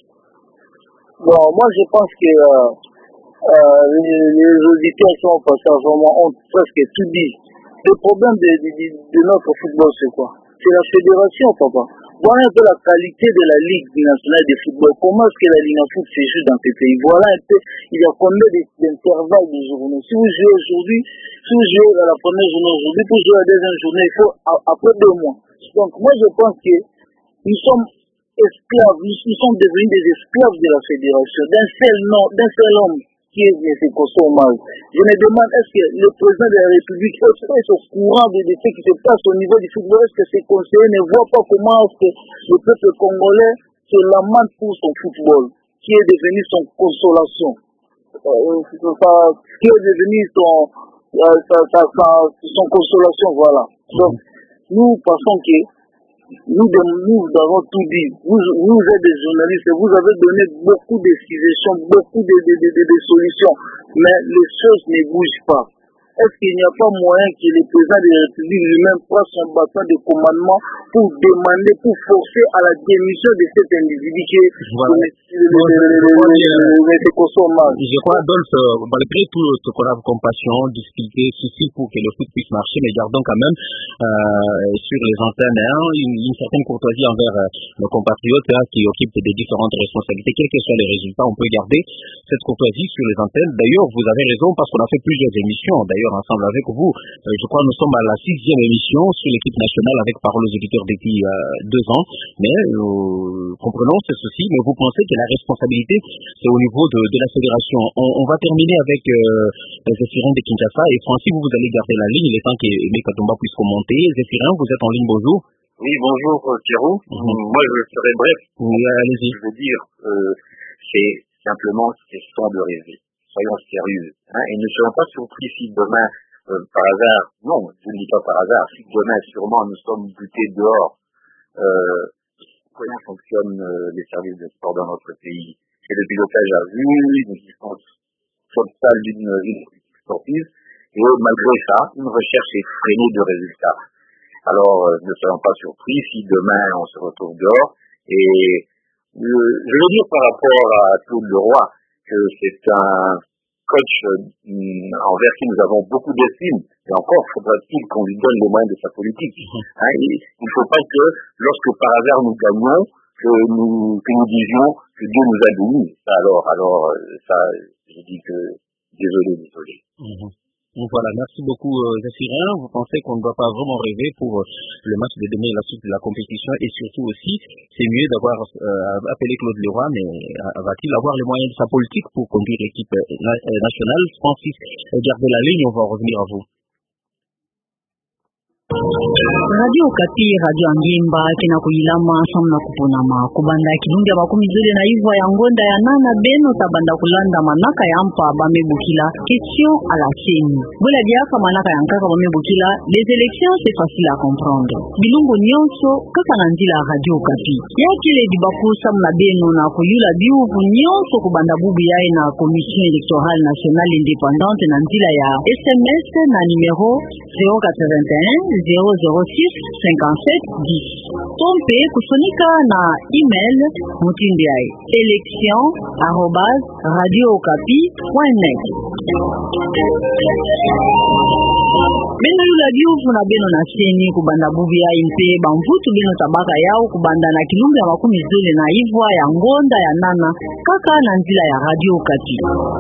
Bon, moi je pense que euh, euh, les, les auditeurs sont passés vraiment ont presque tout dit. Le problème de, de, de notre football, c'est quoi? C'est la fédération, papa. Voilà un peu la qualité de la Ligue nationale de football. Comment est-ce que la Ligue en foot se joue dans ces pays? Voilà un peu, il y a combien d'intervalles de journées? Si vous jouez aujourd'hui, si vous jouez à la première journée aujourd'hui, pour jouer à la deuxième journée, il faut après deux mois. Donc moi je pense que nous sommes esclaves, nous, nous sommes devenus des esclaves de la fédération, d'un seul nom, d'un seul homme. Qui est M. Constant Omar. Je me demande, est-ce que le président de la République est au courant de, de ce qui se passe au niveau du football? Est-ce que ses conseillers ne voient pas comment est-ce que le peuple congolais se lamente pour son football, qui est devenu son consolation, euh, qui est devenu son, euh, sa, sa, sa, son consolation, voilà. Donc, nous pensons que Nous, nous avons tout dit. Vous, vous êtes des journalistes, vous avez donné beaucoup de suggestions, beaucoup de, de, de, de, de solutions, mais les choses ne bougent pas. Est-ce qu'il n'y a pas moyen que le président de la République lui-même prenne son bâton de commandement pour demander, pour forcer à la démission de cet individu qui est voilà. le consommable? Je crois, Adolphe, malgré tout ce qu'on a compassion, discuter, suffit pour que le foot puisse marcher, mais gardons quand même euh, sur les antennes hein, une, une certaine courtoisie envers euh, nos compatriotes hein, qui occupent des différentes responsabilités. Quels que soient les résultats, on peut garder cette courtoisie sur les antennes. D'ailleurs, vous avez raison parce qu'on a fait plusieurs émissions. D'ailleurs, ensemble avec vous. Euh, je crois que nous sommes à la sixième émission sur l'équipe nationale avec parole aux auditeurs depuis euh, deux ans. Mais euh, comprenons ce souci, mais vous pensez que la responsabilité, c'est au niveau de, de la fédération. On, on va terminer avec euh, Zéphirin de Kinshasa. Et Francis, vous, vous allez garder la ligne. Il est temps que Mekatomba puisse commenter. Zéphirin, vous êtes en ligne, bonjour. Oui, bonjour Pierrot. Mm-hmm. Moi, je serai bref. Oui, allez-y. Je veux dire, euh, c'est simplement question de rêver. Soyons sérieux, hein, et ne soyons pas surpris si demain, euh, par hasard, non, je ne dis pas par hasard, si demain, sûrement, nous sommes butés dehors. Euh, comment fonctionnent euh, les services de sport dans notre pays? C'est le pilotage à vue, une existence totale d'une vie sportive, et malgré ça, une recherche effrénée de résultats. Alors, euh, ne soyons pas surpris si demain, on se retrouve dehors. Et euh, je veux dire par rapport à Claude Leroy, que c'est un coach euh, envers qui nous avons beaucoup d'estime. Et encore, faudra-t-il qu'on lui donne les moyens de sa politique. Hein, il ne faut pas que, lorsque par hasard nous gagnons, que nous, que nous disions que Dieu nous a bénis. Alors, alors, ça, je dis que, désolé, désolé. Mm-hmm. Donc voilà, merci beaucoup euh, Zéphirin. Vous pensez qu'on ne doit pas vraiment rêver pour euh, le match de demain et la suite de la compétition, et surtout aussi, c'est mieux d'avoir euh, appelé Claude Leroy, mais euh, va-t-il avoir les moyens de sa politique pour conduire l'équipe euh, nationale? Francis, gardez la ligne, on va revenir à vous. Radio Okapi, Radio Angimba, kina kuilama samna kupunama kubanda kilungia bakumi zile na hivyo ya ngonda ya nana beno tabanda kulanda manaka ya mpa bame bukila. Question à la scène. Bola diaka manaka ya nkaka bame bukila. Les élections c'est facile à comprendre. Bilungu nyonso kaka nanzila Radio Okapi. Ya kile dibaku samna beno na kuyula biuvu nyonso kubanda bubu yae na Commission électorale nationale indépendante nanzila ya S M S na numéro zéro quatre vingt un zéro zéro six cinquante-sept dix. Tompe kusonika na email mutindiai élection arobase radio okapi point net. Beno yula biu funa beno na seni kubanda bubia impe bamvutu beno tabaka yao kubanda na kilumbi ya makumi zole na ivwa ya ngonda ya nana kaka na nzila ya Radio Okapi.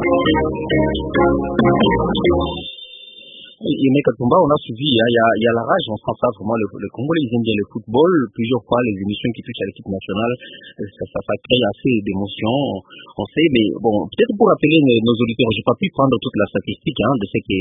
Et mais quand on a suivi, il y a, y a la rage en France, vraiment le, le Congolais ils aiment bien le football, plusieurs fois les émissions qui touchent à l'équipe nationale, ça, ça, ça crée assez d'émotions, on sait, mais bon, peut-être pour rappeler nos, nos auditeurs, j'ai pas pu prendre toute la statistique hein, de ce que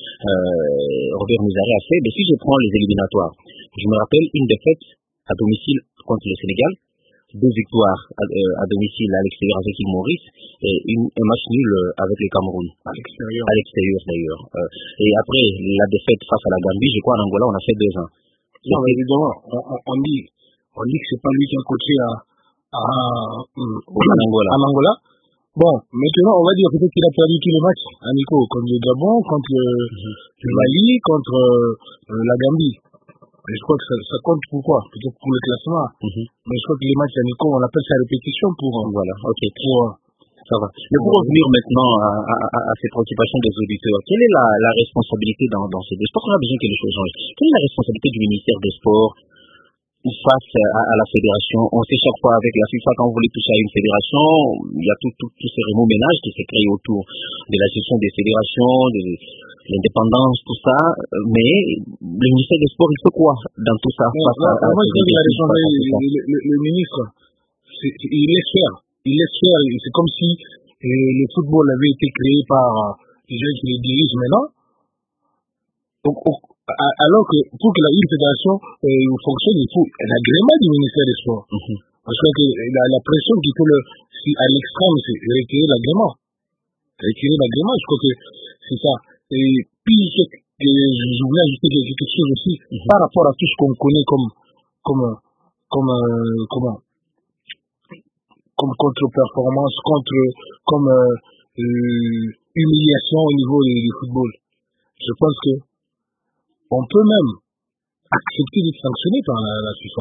euh, Robert Muzaré a fait, mais si je prends les éliminatoires, je me rappelle une défaite à domicile contre le Sénégal, deux victoires à, euh, à domicile à l'extérieur avec l'île Maurice et une, un match nul avec le Cameroun à l'extérieur, à l'extérieur d'ailleurs euh, et après la défaite face à la Gambie, je crois en Angola on a fait deux ans. Non mais évidemment on, on, on dit on dit que c'est pas lui qui a coaché à, à, à Angola. À Angola bon maintenant on va dire peut-être qu'il a perdu tous les matchs à Nico, contre le Gabon, contre le, mm-hmm. le Mali, contre euh, la Gambie. Et je crois que ça, ça compte pour quoi? Peut-être pour le classement. Mm-hmm. Mais je crois que les matchs à Nico, on appelle ça répétition pour... Voilà, ok. Pour, ça va. Mais pour revenir maintenant à, à, à, à ces préoccupations des auditeurs, quelle est la, la responsabilité dans, dans ces deux? Je pense qu'on a besoin que les choses changent. Quelle est la responsabilité du ministère des Sports face à, à la fédération? On sait chaque fois avec la FIFA, quand vous voulez toucher à une fédération, il y a tous tout, tout ces remous-ménages qui se créent autour de la gestion des fédérations, de l'indépendance, tout ça, mais le ministère des Sports, il fait quoi dans tout ça? Non, non, à, moi, je crois que la responsabilité, le, le, le ministre, c'est, il laisse faire, il laisse faire, c'est comme si euh, le football avait été créé par euh, les gens qui le dirigent maintenant. Donc, au, alors que pour que la une fédération euh, fonctionne, il faut l'agrément du ministère des Sports. Mm-hmm. Parce que la, la pression qu'il faut le, si à l'extrême, c'est retirer l'agrément. Retirer l'agrément, je crois que c'est ça. Et puis, je, je voulais ajouter quelque chose aussi mm-hmm. par rapport à tout ce qu'on connaît comme, comme, comme, euh, comment, comme contre-performance, contre, comme euh, euh, humiliation au niveau du, du football. Je pense que on peut même accepter d'être sanctionné par la, la FIFA.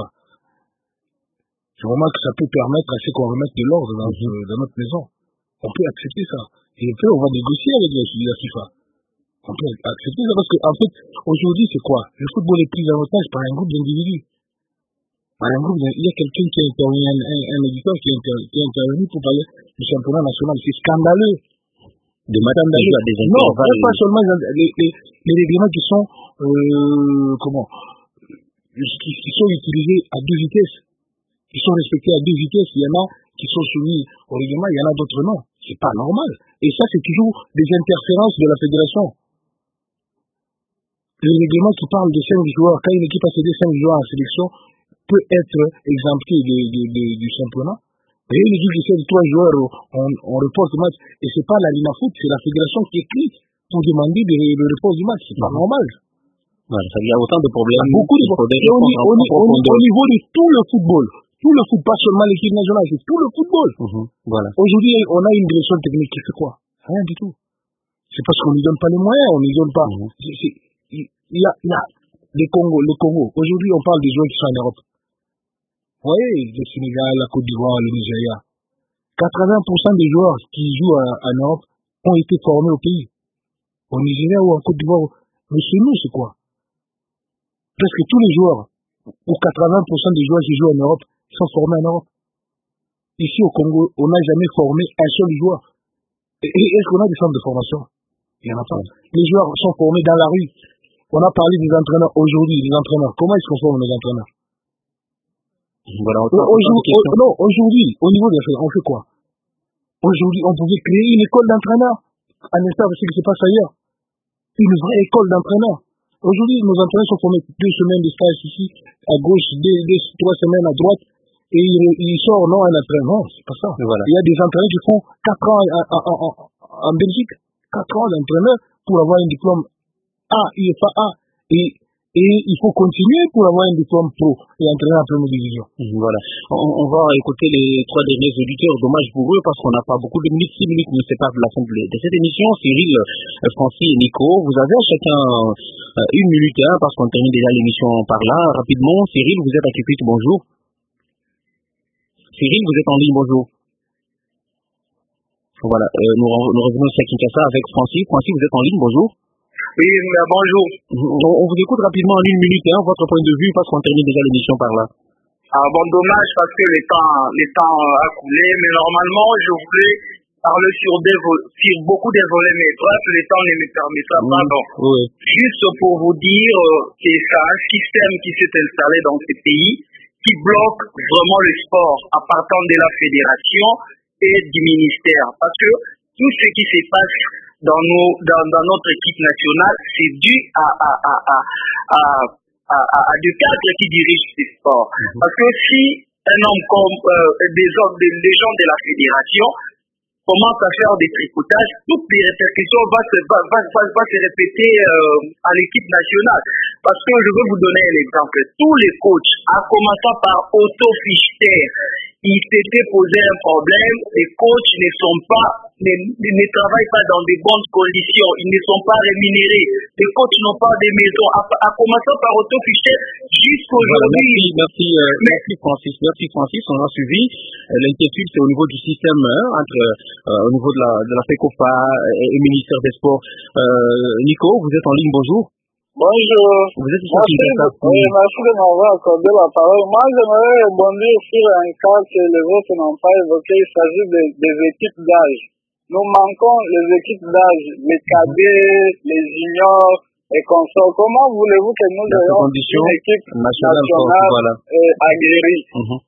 Je remarque que ça peut permettre à ce qu'on remette de l'ordre dans, mm-hmm. dans notre maison. On peut accepter ça. Et après, on va négocier avec la, la FIFA. On peut accepter ça parce qu'en en fait, aujourd'hui, c'est quoi? Le football est pris en otage par un groupe d'individus. Par un groupe il y a quelqu'un qui a intervenu, un, un, un éditeur qui a, inter, qui a intervenu pour parler du championnat national. C'est scandaleux. De matins à des non, pas seulement les, les, les règlements qui sont, euh, comment, qui, qui sont utilisés à deux vitesses, qui sont respectés à deux vitesses. Il y en a qui sont soumis au règlement, il y en a d'autres non. C'est pas normal. Et ça, c'est toujours des interférences de la fédération. Le règlement qui parle de cinq joueurs, quand une équipe a cédé cinq joueurs en sélection, peut être exempté de, de, de, du championnat. Et une équipe qui cède trois joueurs, on, on reporte le match. Et c'est pas la Linafoot, c'est la fédération qui écrit pour demander le, le report du match. C'est pas mmh. normal. Voilà, ça, il y a autant de problèmes. Beaucoup de problèmes. Au, au, au, au niveau de tout le football, tout le football, pas seulement l'équipe nationale, c'est tout le football. Mmh. Voilà. Aujourd'hui, on a une direction technique qui fait quoi? Rien du tout. C'est parce qu'on ne lui donne pas les moyens, on ne lui donne pas. Mmh. C'est, c'est, il y a, il y a les Congo, le Congo. Aujourd'hui, on parle des joueurs qui sont en Europe. Vous voyez, le Sénégal, la Côte d'Ivoire, le Nigeria. quatre-vingts pour cent des joueurs qui jouent en Europe ont été formés au pays. Au Nigeria ou en Côte d'Ivoire. Mais chez nous, c'est quoi? Presque tous les joueurs, ou quatre-vingts pour cent des joueurs qui jouent en Europe, sont formés en Europe. Ici au Congo, on n'a jamais formé un seul joueur. Et, et est-ce qu'on a des centres de formation? Il n'y en a pas. Les joueurs sont formés dans la rue. On a parlé des entraîneurs aujourd'hui, des entraîneurs. Comment est-ce qu'on forme les entraîneurs? Voilà, aujourd'hui, au, non, aujourd'hui, au niveau des affaires, on fait quoi? Aujourd'hui, on pouvait créer une école d'entraîneurs, à l'instar de ce qui se passe ailleurs. Une vraie école d'entraîneurs. Aujourd'hui, nos entraîneurs sont formés deux semaines de stage ici, à gauche, deux, deux, trois semaines à droite, et ils, ils sortent, non, un entraîneur. Non, c'est pas ça. Voilà. Il y a des entraîneurs qui font quatre ans en, en, en, en Belgique, quatre ans d'entraîneur pour avoir un diplôme A, U F A A, et Et il faut continuer pour avoir un diplôme pro et entraîner en première division. Voilà. On, on va écouter les trois derniers auditeurs. Dommage pour eux parce qu'on n'a pas beaucoup de minutes. Six minutes nous séparent de la fin de, de cette émission. Cyril, Francis et Nico, vous avez à chacun euh, une minute hein, parce qu'on termine déjà l'émission par là. Rapidement, Cyril, vous êtes à Cupid, bonjour. Cyril, vous êtes en ligne, bonjour. Voilà. Euh, nous, nous revenons à Kinshasa avec Francis. Francis, vous êtes en ligne, bonjour. Oui, bonjour. On vous écoute rapidement en une minute, hein, votre point de vue, parce qu'on termine déjà l'émission par là. Ah bon, dommage parce que le temps, le temps a coulé, mais normalement, je voulais parler sur, des sur beaucoup de volets, mais bref, le temps ne me permet ça pas. Mmh, Donc, oui. juste pour vous dire que c'est un système qui s'est installé dans ce pays qui bloque vraiment le sport à partir de la fédération et du ministère. Parce que tout ce qui se passe dans, nos, dans, dans notre équipe nationale, c'est dû à, à, à, à, à, à, à, à des cadres qui dirigent ce sport. Mm-hmm. Parce que si un homme comme euh, des, hommes, des, des gens de la fédération commencent à faire des tricotages, toutes les répercussions vont se, va, va, va, va se répéter euh, à l'équipe nationale. Parce que je vais vous donner un exemple. Tous les coachs, en commençant par Otto Fichter, ils s'étaient posé un problème. Les coachs ne sont pas, ne, ne travaillent pas dans de bonnes conditions. Ils ne sont pas rémunérés. Les coachs n'ont pas de maisons. À, à commencer par Otto Fichter jusqu'aujourd'hui. Voilà, merci, merci, euh, merci Francis. Merci Francis. On a suivi. Euh, L'inquiétude, c'est au niveau du système, hein, entre euh, au niveau de la, de la FECOFA et le ministère des Sports. Euh, Nico, vous êtes en ligne. Bonjour. Bonjour. Vous êtes merci, oui, merci de m'avoir accordé la parole. Moi, j'aimerais rebondir sur un cas que les autres n'ont pas évoqué. Il s'agit des, des équipes d'âge. Nous manquons les équipes d'âge, les cadets, les juniors et consorts. Comment voulez-vous que nous ayons une équipe nationale, nationale voilà. euh, aguerrie? Mm-hmm.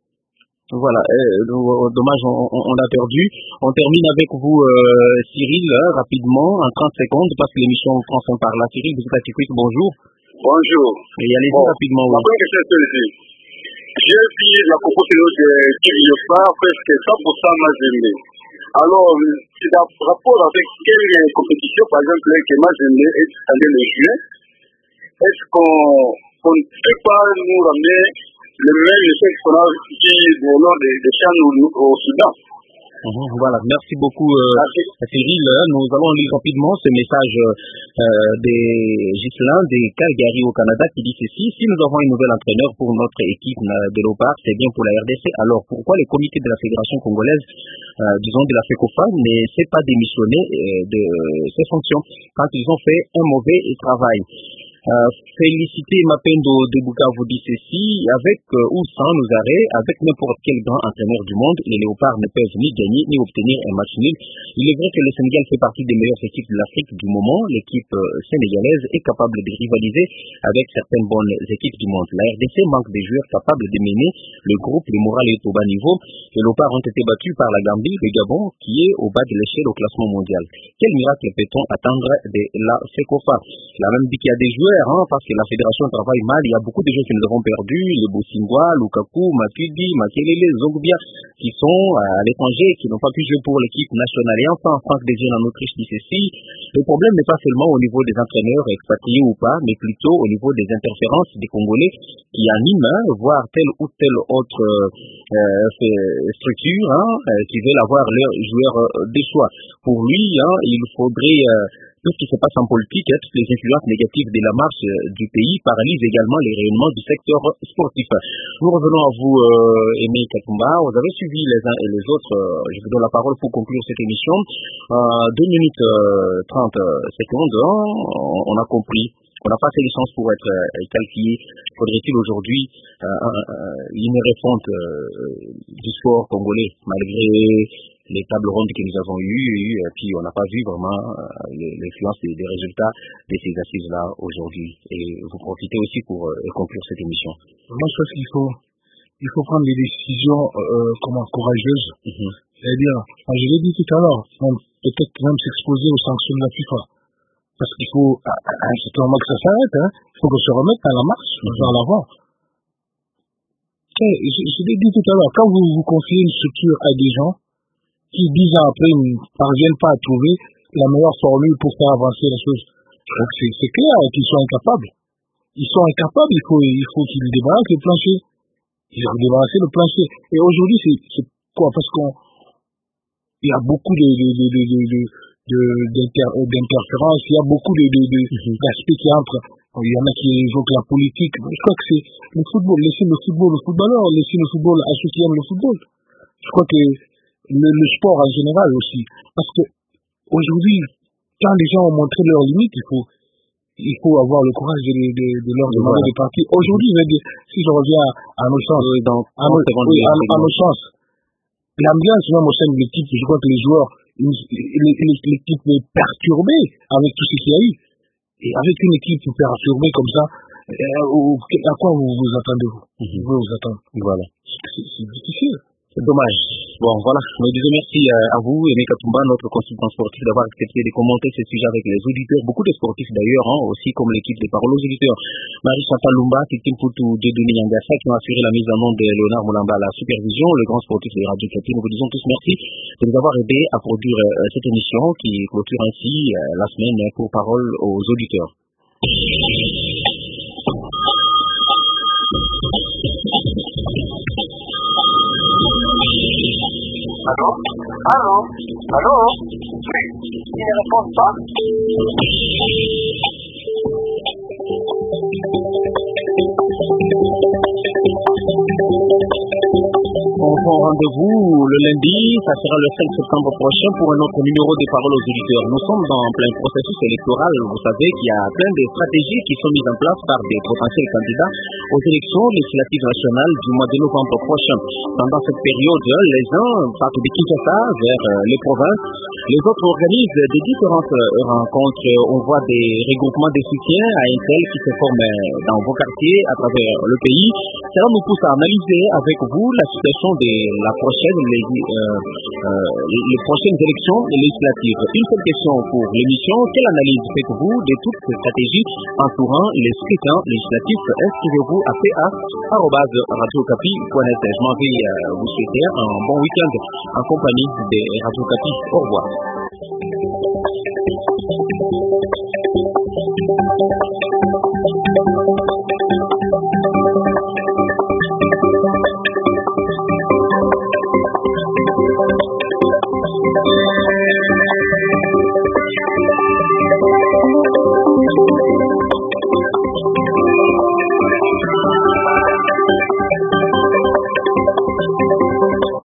Voilà, euh, dommage, on, on a perdu. On termine avec vous, euh, Cyril, hein, rapidement, en trente secondes, parce que l'émission prend son par là. Cyril, vous êtes à Tiquic, bonjour. Bonjour. Et allez-y bon, rapidement. La première question est celle-ci. J'ai vu la composition de Kyliopha, presque cent pour cent Mazembe. Alors, c'est en rapport avec quelle compétition, par exemple, que Mazembe est allé le jouer, est-ce qu'on qu ne peut pas nous ramener le même effet qu'on a dit au long des, des chaînes au, au Soudan? Mmh, voilà, merci beaucoup euh, Cyril. Nous allons lire rapidement ce message euh, des Ghislain des Calgary au Canada qui dit ceci: si nous avons un nouvel entraîneur pour notre équipe de Léopard, c'est bien pour la R D C. Alors pourquoi les comités de la Fédération congolaise, euh, disons de la FECOFA, ne s'est pas démissionné euh, de ses fonctions quand ils ont fait un mauvais travail? Euh, Félicité Mapendo de Bukavu dit ceci: avec euh, ou sans nos arrêts, avec n'importe quel grand entraîneur du monde, les Léopards ne peuvent ni gagner ni obtenir un match nul. Il est vrai que le Sénégal fait partie des meilleures équipes de l'Afrique du moment. L'équipe euh, sénégalaise est capable de rivaliser avec certaines bonnes équipes du monde. La R D C manque des joueurs capables de mener le groupe. Le moral est au bas niveau. Les Léopards ont été battus par la Gambie, le Gabon, qui est au bas de l'échelle au classement mondial. Quel miracle peut-on attendre de la FECOFA? Il a même dit qu'il y a des joueurs Hein, parce que la fédération travaille mal. Il y a beaucoup de gens que nous avons perdus, les Bosingwa, Lukaku, Matuidi, Makelele, Zogbia, qui sont à l'étranger, qui n'ont pas pu jouer pour l'équipe nationale. Et enfin, Franck Désir en Autriche dit ceci: le problème n'est pas seulement au niveau des entraîneurs, expatriés ou pas, mais plutôt au niveau des interférences des Congolais qui animent, hein, voire telle ou telle autre euh, structure, hein, qui veulent avoir leurs joueurs euh, des choix. Pour lui, hein, il faudrait... Euh, tout ce qui se passe en politique, hein, toutes les influences négatives de la marche euh, du pays paralysent également les rayonnements du secteur sportif. Nous revenons à vous, euh, Aimé Katumba. Vous avez suivi les uns et les autres. Euh, je vous donne la parole pour conclure cette émission. Euh, deux minutes euh, trente secondes. Hein, on, on a compris. On n'a pas assez de chance pour être euh, qualifié. Faudrait-il aujourd'hui euh, euh, une refonte euh, du sport congolais, malgré les tables rondes que nous avons eues, et puis on n'a pas vu vraiment euh, l'influence des, des résultats de ces assises-là aujourd'hui. Et vous profitez aussi pour euh, conclure cette émission. Moi, je pense qu'il faut, il faut prendre des décisions euh, comment, courageuses. Mm-hmm. C'est-à-dire, je l'ai dit tout à l'heure, peut-être même s'exposer aux sanctions de la FIFA. Parce qu'il faut, à, à un certain moment que ça s'arrête, hein, il faut qu'on se remette à la marche, mm-hmm. vers l'avant. Je, je l'ai dit tout à l'heure, quand vous vous confiez une structure à des gens qui, dix ans après, ne parviennent pas à trouver la meilleure formule pour faire avancer la chose. Donc c'est clair qu'ils sont incapables. Ils sont incapables, il faut, il faut qu'ils débarrassent le plancher. Ils ont débarrassé le plancher. Et aujourd'hui, c'est quoi? Parce qu'on, il y a beaucoup de, de, de, de, de, de d'interférences, il y a beaucoup de, de, de, d'aspects qui entrent. Il y en a qui évoquent la politique. Je crois que c'est le football. Laissez le football au footballeur, laissez le football à ceux qui aiment le football. Je crois que le, le sport en général aussi. Parce que aujourd'hui, quand les gens ont montré leurs limites, il faut, il faut avoir le courage de, de, de leur demander voilà. de partir. Aujourd'hui, je veux dire, si je reviens à nos chances, oui, dans, à, nos, oui, à, à nos chances, l'ambiance même au sein de l'équipe, je crois que les joueurs, l'équipe est perturbée avec tout ce qu'il y a eu. Et avec une équipe perturbée comme ça, à quoi vous vous attendez-vous? Mm-hmm. Vous vous attendez. Voilà. C'est, c'est difficile. C'est dommage. Bon, voilà. Nous disons merci à vous, Aimé Katumba, notre consultant sportif, d'avoir accepté de commenter ce sujet avec les auditeurs. Beaucoup de sportifs d'ailleurs, hein, aussi comme l'équipe des Paroles aux auditeurs. Marie-Chantal Lumba, Titim Poutou, Dieudonné Yangassa, qui ont assuré la mise en nom de Léonard Moulamba à la supervision, le grand sportif de Radio Kapi. Nous vous disons tous merci de nous avoir aidés à produire euh, cette émission qui clôture ainsi euh, la semaine pour Paroles aux auditeurs. Allô? Allô? Allô? Oui, il ne répond pas. On prend rendez-vous le lundi, ça sera le cinq septembre prochain pour un autre numéro des Paroles aux auditeurs. Nous sommes dans plein processus électoral. Vous savez qu'il y a plein de stratégies qui sont mises en place par des potentiels candidats aux élections législatives nationales du mois de novembre prochain. Pendant cette période, les uns partent de Kinshasa vers les provinces, les autres organisent des différentes rencontres. On voit des regroupements de soutien à un tel qui se forment dans vos quartiers à travers le pays. Cela nous pousse à analyser avec vous la situation de la prochaine, les, euh, euh, les prochaines élections législatives. Une seule question pour l'émission: quelle analyse faites-vous de toutes ces stratégies entourant les scrutins législatifs? Inscrivez-vous à p a arobase radio capi point net. Je m'en vais euh, vous souhaiter un bon week-end en compagnie de Radio Capi. Au revoir. Thank you.